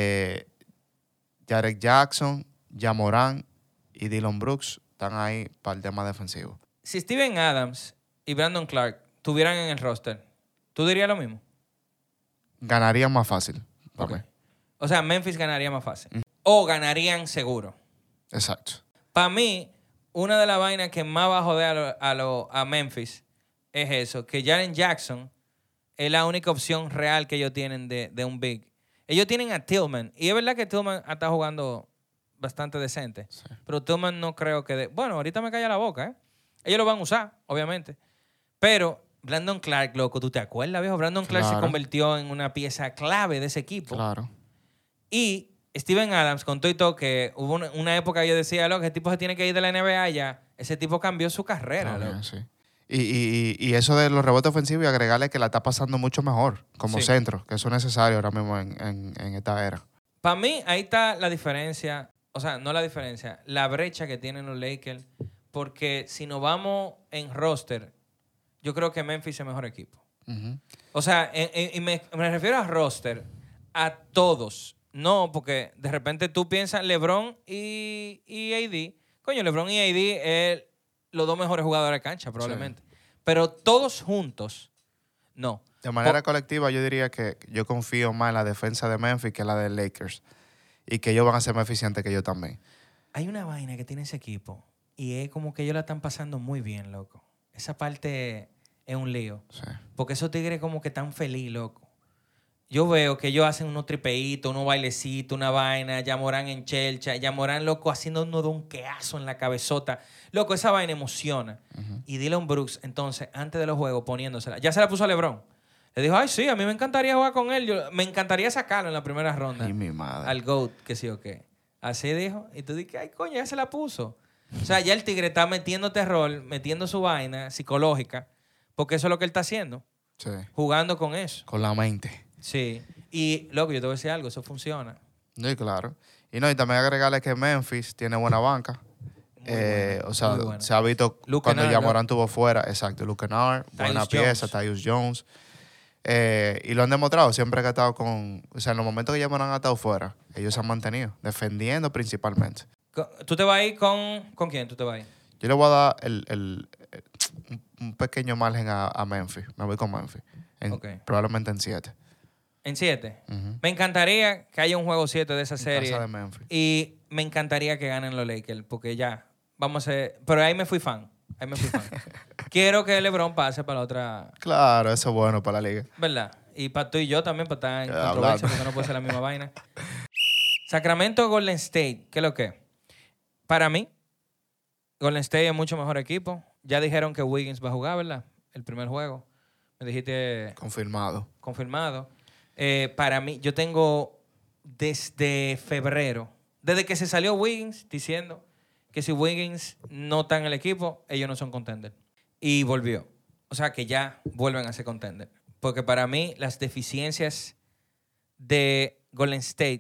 Jarek Jackson, Ja Morant y Dillon Brooks están ahí para el tema defensivo. Si Steven Adams y Brandon Clark estuvieran en el roster, ¿tú dirías lo mismo? Ganarían más fácil. Okay. O sea, Memphis ganaría más fácil. O ganarían seguro. Exacto. Para mí, una de las vainas que más va a joder a Memphis es eso, que Jaren Jackson es la única opción real que ellos tienen de un big. Ellos tienen a Tillman, y es verdad que Tillman está jugando bastante decente, sí. Pero Tillman no creo que... Bueno, ahorita me calla la boca, ¿eh? Ellos lo van a usar, obviamente. Pero Brandon Clark, loco, ¿tú te acuerdas, viejo? Brandon Clark se convirtió en una pieza clave de ese equipo. Claro. Y Steven Adams contó y todo que hubo una época que yo decía, loco, ese tipo se tiene que ir de la NBA ya. Ese tipo cambió su carrera, loco. Sí. Y eso de los rebotes ofensivos y agregarle que la está pasando mucho mejor como centro, que eso es necesario ahora mismo en esta era. Para mí, ahí está la diferencia, o sea, no la diferencia, la brecha que tienen los Lakers, porque si nos vamos en roster, yo creo que Memphis es el mejor equipo. O sea, y me refiero a roster, a todos. No, porque de repente tú piensas LeBron y AD. Coño, LeBron y AD es los dos mejores jugadores de cancha, probablemente. Sí. Pero todos juntos, no. De manera colectiva, yo diría que yo confío más en la defensa de Memphis que en la de Lakers. Y que ellos van a ser más eficientes que yo también. Hay una vaina que tiene ese equipo y es como que ellos la están pasando muy bien, loco. Esa parte es un lío. Sí. Porque esos tigres como que están felices, loco. Yo veo que ellos hacen unos tripeitos, unos bailecitos, una vaina, Ya Morán en chelcha, Ya Morán, loco, haciendo unos donqueazos en la cabezota. Loco, esa vaina emociona. Y Dillon Brooks, entonces, antes de los juegos, poniéndosela. Ya se la puso a LeBron. Le dijo, ay, sí, a mí me encantaría jugar con él. Me encantaría sacarlo en la primera ronda. Ay, mi madre. Al GOAT, que sí o qué. Así dijo. Y tú dices, ay, coño, ya se la puso. O sea, ya el tigre está metiendo terror, metiendo su vaina psicológica, porque eso es lo que él está haciendo. Sí. Jugando con eso. Con la mente. Sí. Y, loco, yo te voy a decir algo, eso funciona. Sí, claro. Y también agregarle que Memphis tiene buena banca. O sea, se ha visto Luke cuando Ya Morán estuvo fuera. Exacto, Luke Kennard, buena pieza, Tyus Jones. Y lo han demostrado siempre que ha estado con... O sea, en los momentos que Ya Morán ha estado fuera, ellos se han mantenido, defendiendo principalmente. ¿Tú te vas a ir con quién? ¿Tú te vas a ir? Yo le voy a dar un pequeño margen a Memphis. Me voy con Memphis. Probablemente en 7. ¿En 7? Me encantaría que haya un juego 7 de esa serie. Casa de Memphis. Y me encantaría que ganen los Lakers, porque ya, vamos a ser... Pero ahí me fui fan. Quiero que LeBron pase para la otra... Claro, eso es bueno para la liga. ¿Verdad? Y para tú y yo también, para estar en controversia, porque no puede ser la misma vaina. Sacramento Golden State, ¿qué es lo que? Para mí, Golden State es mucho mejor equipo. Ya dijeron que Wiggins va a jugar, ¿verdad? El primer juego. Me dijiste... Confirmado. Para mí, yo tengo desde febrero, desde que se salió Wiggins, diciendo que si Wiggins no está en el equipo, ellos no son contender. Y volvió. O sea, que ya vuelven a ser contender. Porque para mí, las deficiencias de Golden State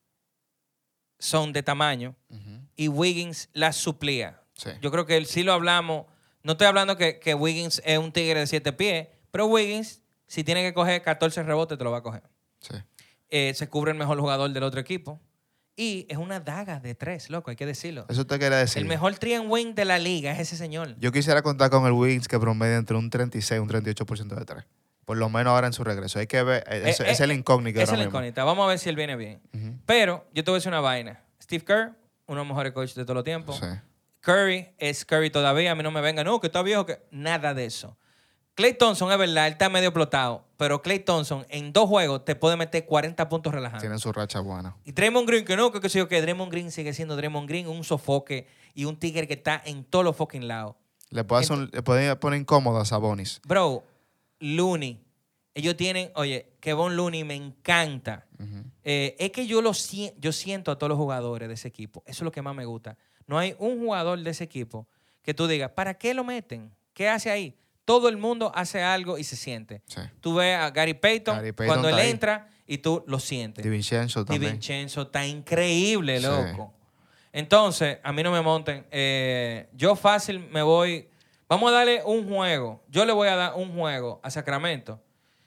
son de tamaño y Wiggins las suplía. Sí. Yo creo que sí lo hablamos. No estoy hablando que Wiggins es un tigre de 7 pies, pero Wiggins, si tiene que coger 14 rebotes, te lo va a coger. Sí. Se cubre el mejor jugador del otro equipo. Y es una daga de 3, loco, hay que decirlo. Eso te quiere decir. El mejor 3-and-win de la liga es ese señor. Yo quisiera contar con el Wiggins que promedia entre un 36 y un 38% de 3. Por lo menos ahora en su regreso. Hay que ver. Es el incógnito. Es el incógnito. Vamos a ver si él viene bien. Pero yo te voy a decir una vaina. Steve Kerr, uno de los mejores coaches de todos los tiempos. Sí. Curry es Curry todavía. A mí no me venga, no, que está viejo. Nada de eso. Klay Thompson, es verdad, él está medio explotado, pero Klay Thompson en 2 juegos te puede meter 40 puntos relajando. Tienen su racha buena. Y Draymond Green, que no, que sé yo, que Draymond Green sigue siendo Draymond Green, un sofoque y un tigre que está en todos los fucking lados. Le pueden poner incómodo a Sabonis. Bro, Looney. Ellos tienen, oye, Kevon Looney me encanta. Es que yo siento a todos los jugadores de ese equipo. Eso es lo que más me gusta. No hay un jugador de ese equipo que tú digas, ¿para qué lo meten? ¿Qué hace ahí? Todo el mundo hace algo y se siente. Sí. Tú ves a Gary Payton cuando él entra y tú lo sientes. DiVincenzo también. DiVincenzo está increíble, loco. Sí. Entonces, a mí no me monten. Yo fácil me voy... Vamos a darle un juego. Yo le voy a dar un juego a Sacramento.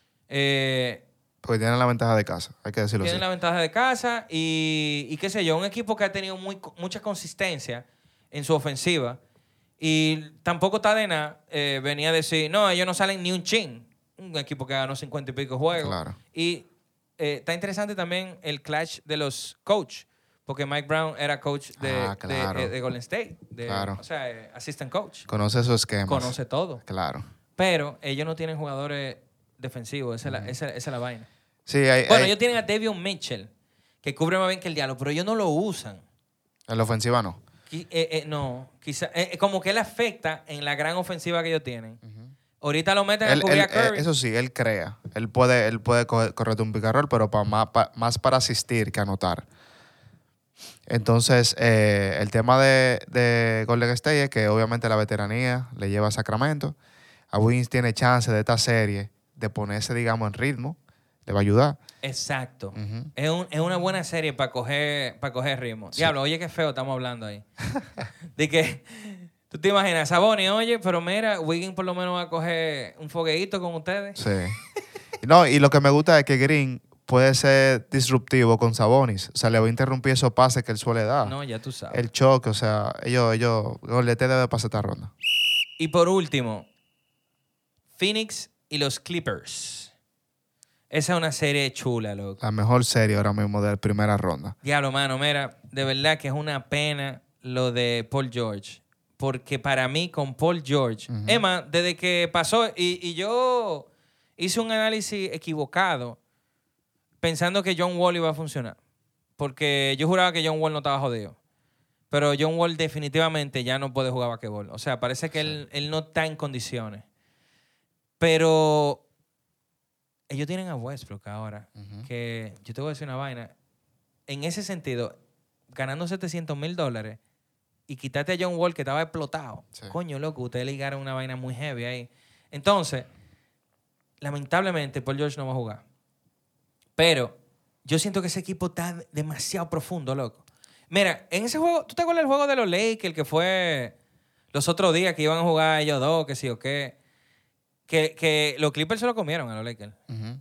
Porque tienen la ventaja de casa, hay que decirlo así. Tienen la ventaja de casa y qué sé yo, un equipo que ha tenido mucha consistencia en su ofensiva. Y tampoco está de nada. Venía a decir, no, ellos no salen ni un chin. Un equipo que ganó 50 y pico juegos. Claro. Y está interesante también el clash de los coach. Porque Mike Brown era coach de Golden State. Claro. O sea, assistant coach. Conoce sus esquemas. Conoce todo. Claro. Pero ellos no tienen jugadores defensivos. Esa es la vaina. Sí, ellos tienen a Davion Mitchell, que cubre más bien que el diablo, pero ellos no lo usan. En la ofensiva no. No, quizá, como que él afecta en la gran ofensiva que ellos tienen. Ahorita lo meten a cubrir a Curry. Eso sí, él crea. Él puede correr un pick-and-roll, pero más para asistir que anotar. Entonces, el tema de Golden State es que obviamente la veteranía le lleva a Sacramento. A Wiggins tiene chance de esta serie de ponerse, digamos, en ritmo. Le va a ayudar. Exacto. Es una buena serie para coger ritmo. Sí. Diablo, oye, qué feo estamos hablando ahí. De que, tú te imaginas, Sabonis, oye, pero mira, Wiggins por lo menos va a coger un fogueíto con ustedes. Sí. No, y lo que me gusta es que Green puede ser disruptivo con Sabonis. O sea, le va a interrumpir esos pases que él suele dar. No, ya tú sabes. El choque, o sea, Golete debe pasar esta ronda. Y por último, Phoenix y los Clippers. Esa es una serie chula, loco. La mejor serie ahora mismo de la primera ronda. Diablo, mano, mira, de verdad que es una pena lo de Paul George. Porque para mí, con Paul George, Emma, desde que pasó, y yo hice un análisis equivocado pensando que John Wall iba a funcionar. Porque yo juraba que John Wall no estaba jodido. Pero John Wall definitivamente ya no puede jugar basquetbol. O sea, parece que él no está en condiciones. Pero ellos tienen a Westbrook ahora, que yo te voy a decir una vaina. En ese sentido, ganando $700,000 y quitarte a John Wall que estaba explotado. Sí. Coño, loco, ustedes ligaron una vaina muy heavy ahí. Entonces, lamentablemente, Paul George no va a jugar. Pero yo siento que ese equipo está demasiado profundo, loco. Mira, en ese juego, ¿tú te acuerdas del juego de los Lakers que fue los otros días que iban a jugar ellos dos, que sí o qué? Que los Clippers se lo comieron a los Lakers.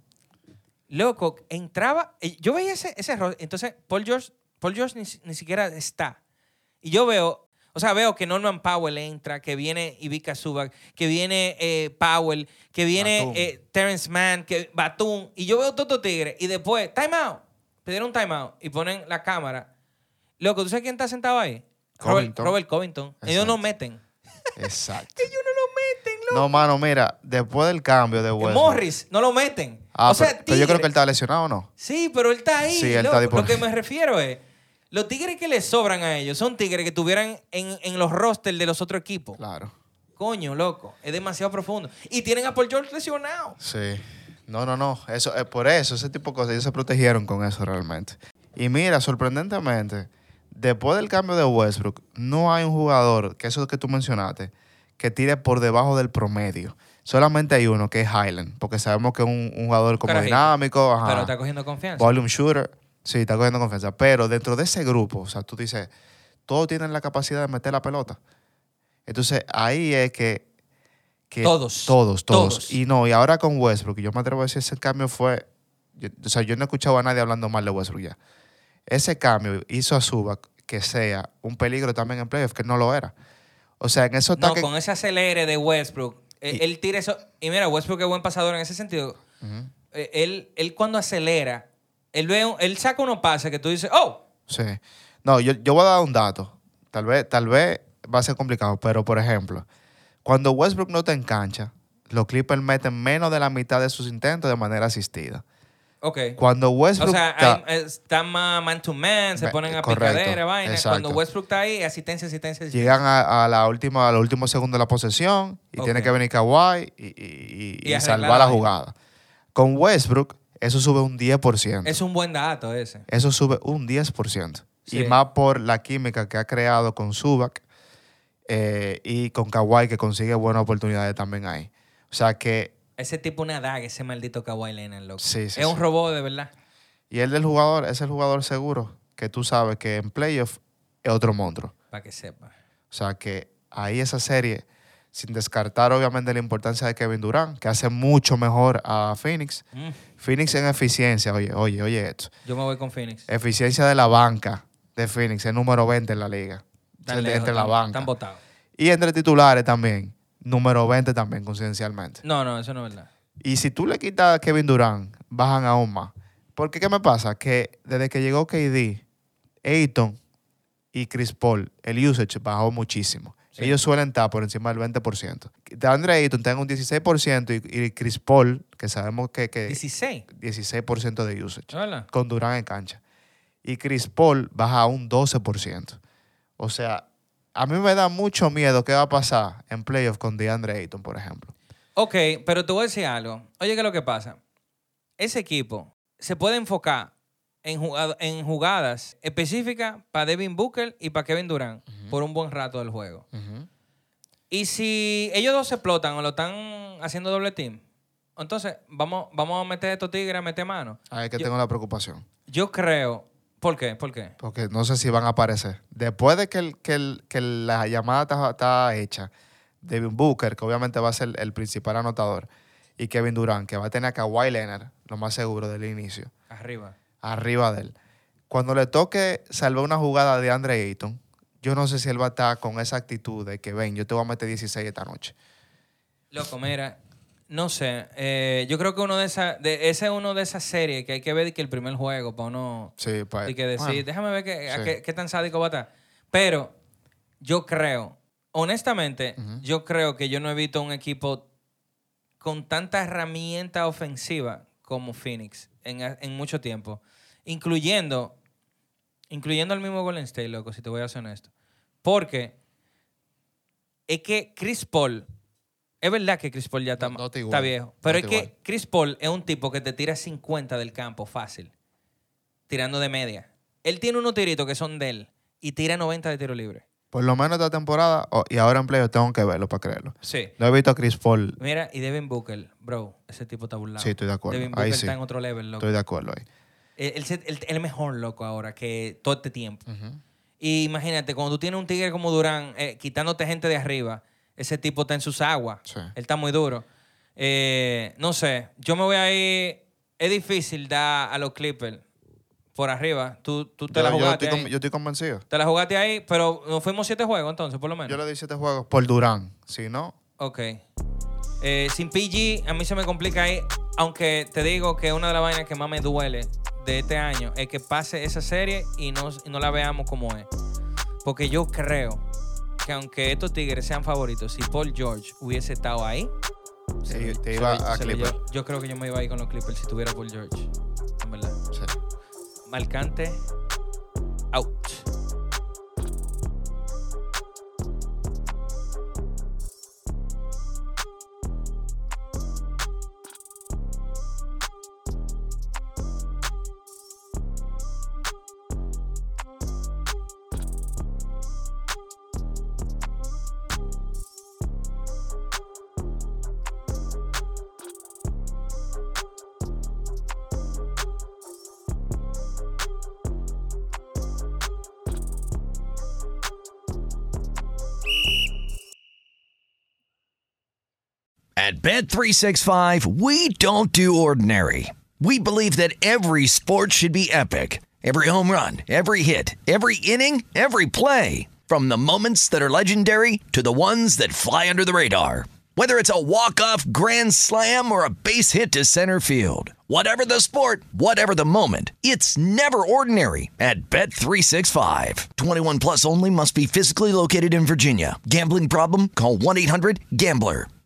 Loco, entraba... Yo veía ese error. Entonces, Paul George ni siquiera está. Y yo veo que Norman Powell entra, que viene Ivica Zubac, que viene Powell, que viene Terrence Mann, que Batum. Y yo veo todos estos tigres. Y después, time out. Pidieron un time out y ponen la cámara. Loco, ¿tú sabes quién está sentado ahí? Robert Covington. Exacto. Ellos no meten. Exacto. Ellos no lo meten, loco. No, mano, mira, después del cambio de Westbrook. Morris, no lo meten. O sea, pero yo creo que él está lesionado, ¿o no? Sí, pero él está ahí. Sí, él está disponible. Lo que me refiero es, los tigres que le sobran a ellos son tigres que tuvieran en los rosters de los otros equipos. Claro. Coño, loco, es demasiado profundo. Y tienen a Paul George lesionado. Sí. No. Eso, por eso, ese tipo de cosas, ellos se protegieron con eso realmente. Y mira, sorprendentemente, después del cambio de Westbrook, no hay un jugador, que eso que tú mencionaste, que tire por debajo del promedio. Solamente hay uno, que es Highland, porque sabemos que es un jugador como dinámico. Ajá, pero está cogiendo confianza. Volume shooter. Sí, está cogiendo confianza. Pero dentro de ese grupo, o sea, tú dices, todos tienen la capacidad de meter la pelota. Entonces, ahí es que Todos. Y ahora con Westbrook, yo me atrevo a decir, ese cambio fue... yo no he escuchado a nadie hablando mal de Westbrook ya. Ese cambio hizo a Zubac que sea un peligro también en playoffs, que no lo era. O sea, en eso está con ese acelere de Westbrook, él tira eso... Y mira, Westbrook es buen pasador en ese sentido. Él cuando acelera, él saca unos pases que tú dices, ¡oh! Sí. No, yo voy a dar un dato. Tal vez va a ser complicado, pero por ejemplo, cuando Westbrook no está en cancha, los Clippers meten menos de la mitad de sus intentos de manera asistida. Ok. Cuando Westbrook están más man to man, se ponen a picadera, vaina. Exacto. Cuando Westbrook está ahí, asistencia. Llegan a los últimos segundos de la posesión y tiene que venir Kawhi y salvar la jugada. Con Westbrook, eso sube un 10%. Es un buen dato ese. Eso sube un 10%. Sí. Y más por la química que ha creado con Zubac y con Kawhi, que consigue buenas oportunidades también ahí. O sea que... Ese tipo una daga, ese maldito Kawhi Leonard, loco. Sí, es un robot, de verdad. Y el del jugador es el jugador seguro, que tú sabes que en playoff es otro monstruo. Para que sepa. O sea que ahí esa serie, sin descartar obviamente la importancia de Kevin Durant, que hace mucho mejor a Phoenix. Phoenix en eficiencia, oye esto. Yo me voy con Phoenix. Eficiencia de la banca de Phoenix, es número 20 en la liga. Entre la banca. Están votados. Y entre titulares también, número 20 también, coincidencialmente. No, eso no es verdad. Y si tú le quitas a Kevin Durant, bajan aún más. Porque, ¿qué me pasa? Que desde que llegó KD, Ayton y Chris Paul, el usage bajó muchísimo. Sí. Ellos suelen estar por encima del 20%. DeAndre Ayton tiene un 16% y Chris Paul, que sabemos que 16% de usage. Hola. Con Durant en cancha. Y Chris Paul baja a un 12%. O sea, a mí me da mucho miedo qué va a pasar en playoffs con DeAndre Ayton, por ejemplo. Ok, pero te voy a decir algo. Oye, ¿qué es lo que pasa? Ese equipo se puede enfocar en jugadas específicas para Devin Booker y para Kevin Durant por un buen rato del juego. Y si ellos dos se explotan o lo están haciendo doble team, entonces vamos a meter a estos tigres a meter mano. Ahí es que tengo la preocupación. Yo creo... ¿Por qué? Porque no sé si van a aparecer. Después de que la llamada está hecha, Devin Booker, que obviamente va a ser el principal anotador, y Kevin Durant, que va a tener a Kawhi Leonard, lo más seguro del inicio. Arriba de él. Cuando le toque salvar una jugada de Andre Ayton, yo no sé si él va a estar con esa actitud de que, ven, yo te voy a meter 16 esta noche. Loco, mira, no sé. Yo creo que ese es uno de esas series que hay que ver que el primer juego para uno... Sí, y que decir, déjame ver qué tan sádico va a estar. Pero yo creo, honestamente, yo creo que yo no he visto un equipo con tanta herramienta ofensiva como Phoenix en mucho tiempo. Incluyendo al mismo Golden State, loco, si te voy a ser honesto. Porque es que Chris Paul... Es verdad que Chris Paul ya está viejo. Pero es que Chris Paul es un tipo que te tira 50 del campo fácil. Tirando de media. Él tiene unos tiritos que son de él. Y tira 90 de tiro libre. Por lo menos esta temporada. Y ahora en playoff tengo que verlo para creerlo. Sí. Lo he visto a Chris Paul. Mira, y Devin Booker. Bro, ese tipo está burlado. Sí, estoy de acuerdo. Devin Booker está en otro level, loco. Estoy de acuerdo ahí. El mejor, loco, ahora que todo este tiempo. Y imagínate, cuando tú tienes un tigre como Durán quitándote gente de arriba... Ese tipo está en sus aguas. Sí. Él está muy duro. No sé. Yo me voy a ir... Es difícil dar a los Clippers por arriba. Tú te la jugaste ahí. Yo estoy convencido. Te la jugaste ahí, pero nos fuimos 7 juegos entonces, por lo menos. Yo le di 7 juegos por Durán. Si no... Ok. Sin PG, a mí se me complica ahí. Aunque te digo que una de las vainas que más me duele de este año es que pase esa serie y no la veamos como es. Porque yo creo... que aunque estos Tigres sean favoritos, si Paul George hubiese estado ahí, te iba a Clippers. Yo creo que yo me iba a ir con los Clippers si tuviera Paul George. En verdad. Sí. Marcante, out. At Bet365, we don't do ordinary. We believe that every sport should be epic. Every home run, every hit, every inning, every play. From the moments that are legendary to the ones that fly under the radar. Whether it's a walk-off grand slam or a base hit to center field. Whatever the sport, whatever the moment, it's never ordinary at Bet365. 21 plus only. Must be physically located in Virginia. Gambling problem? Call 1-800-GAMBLER.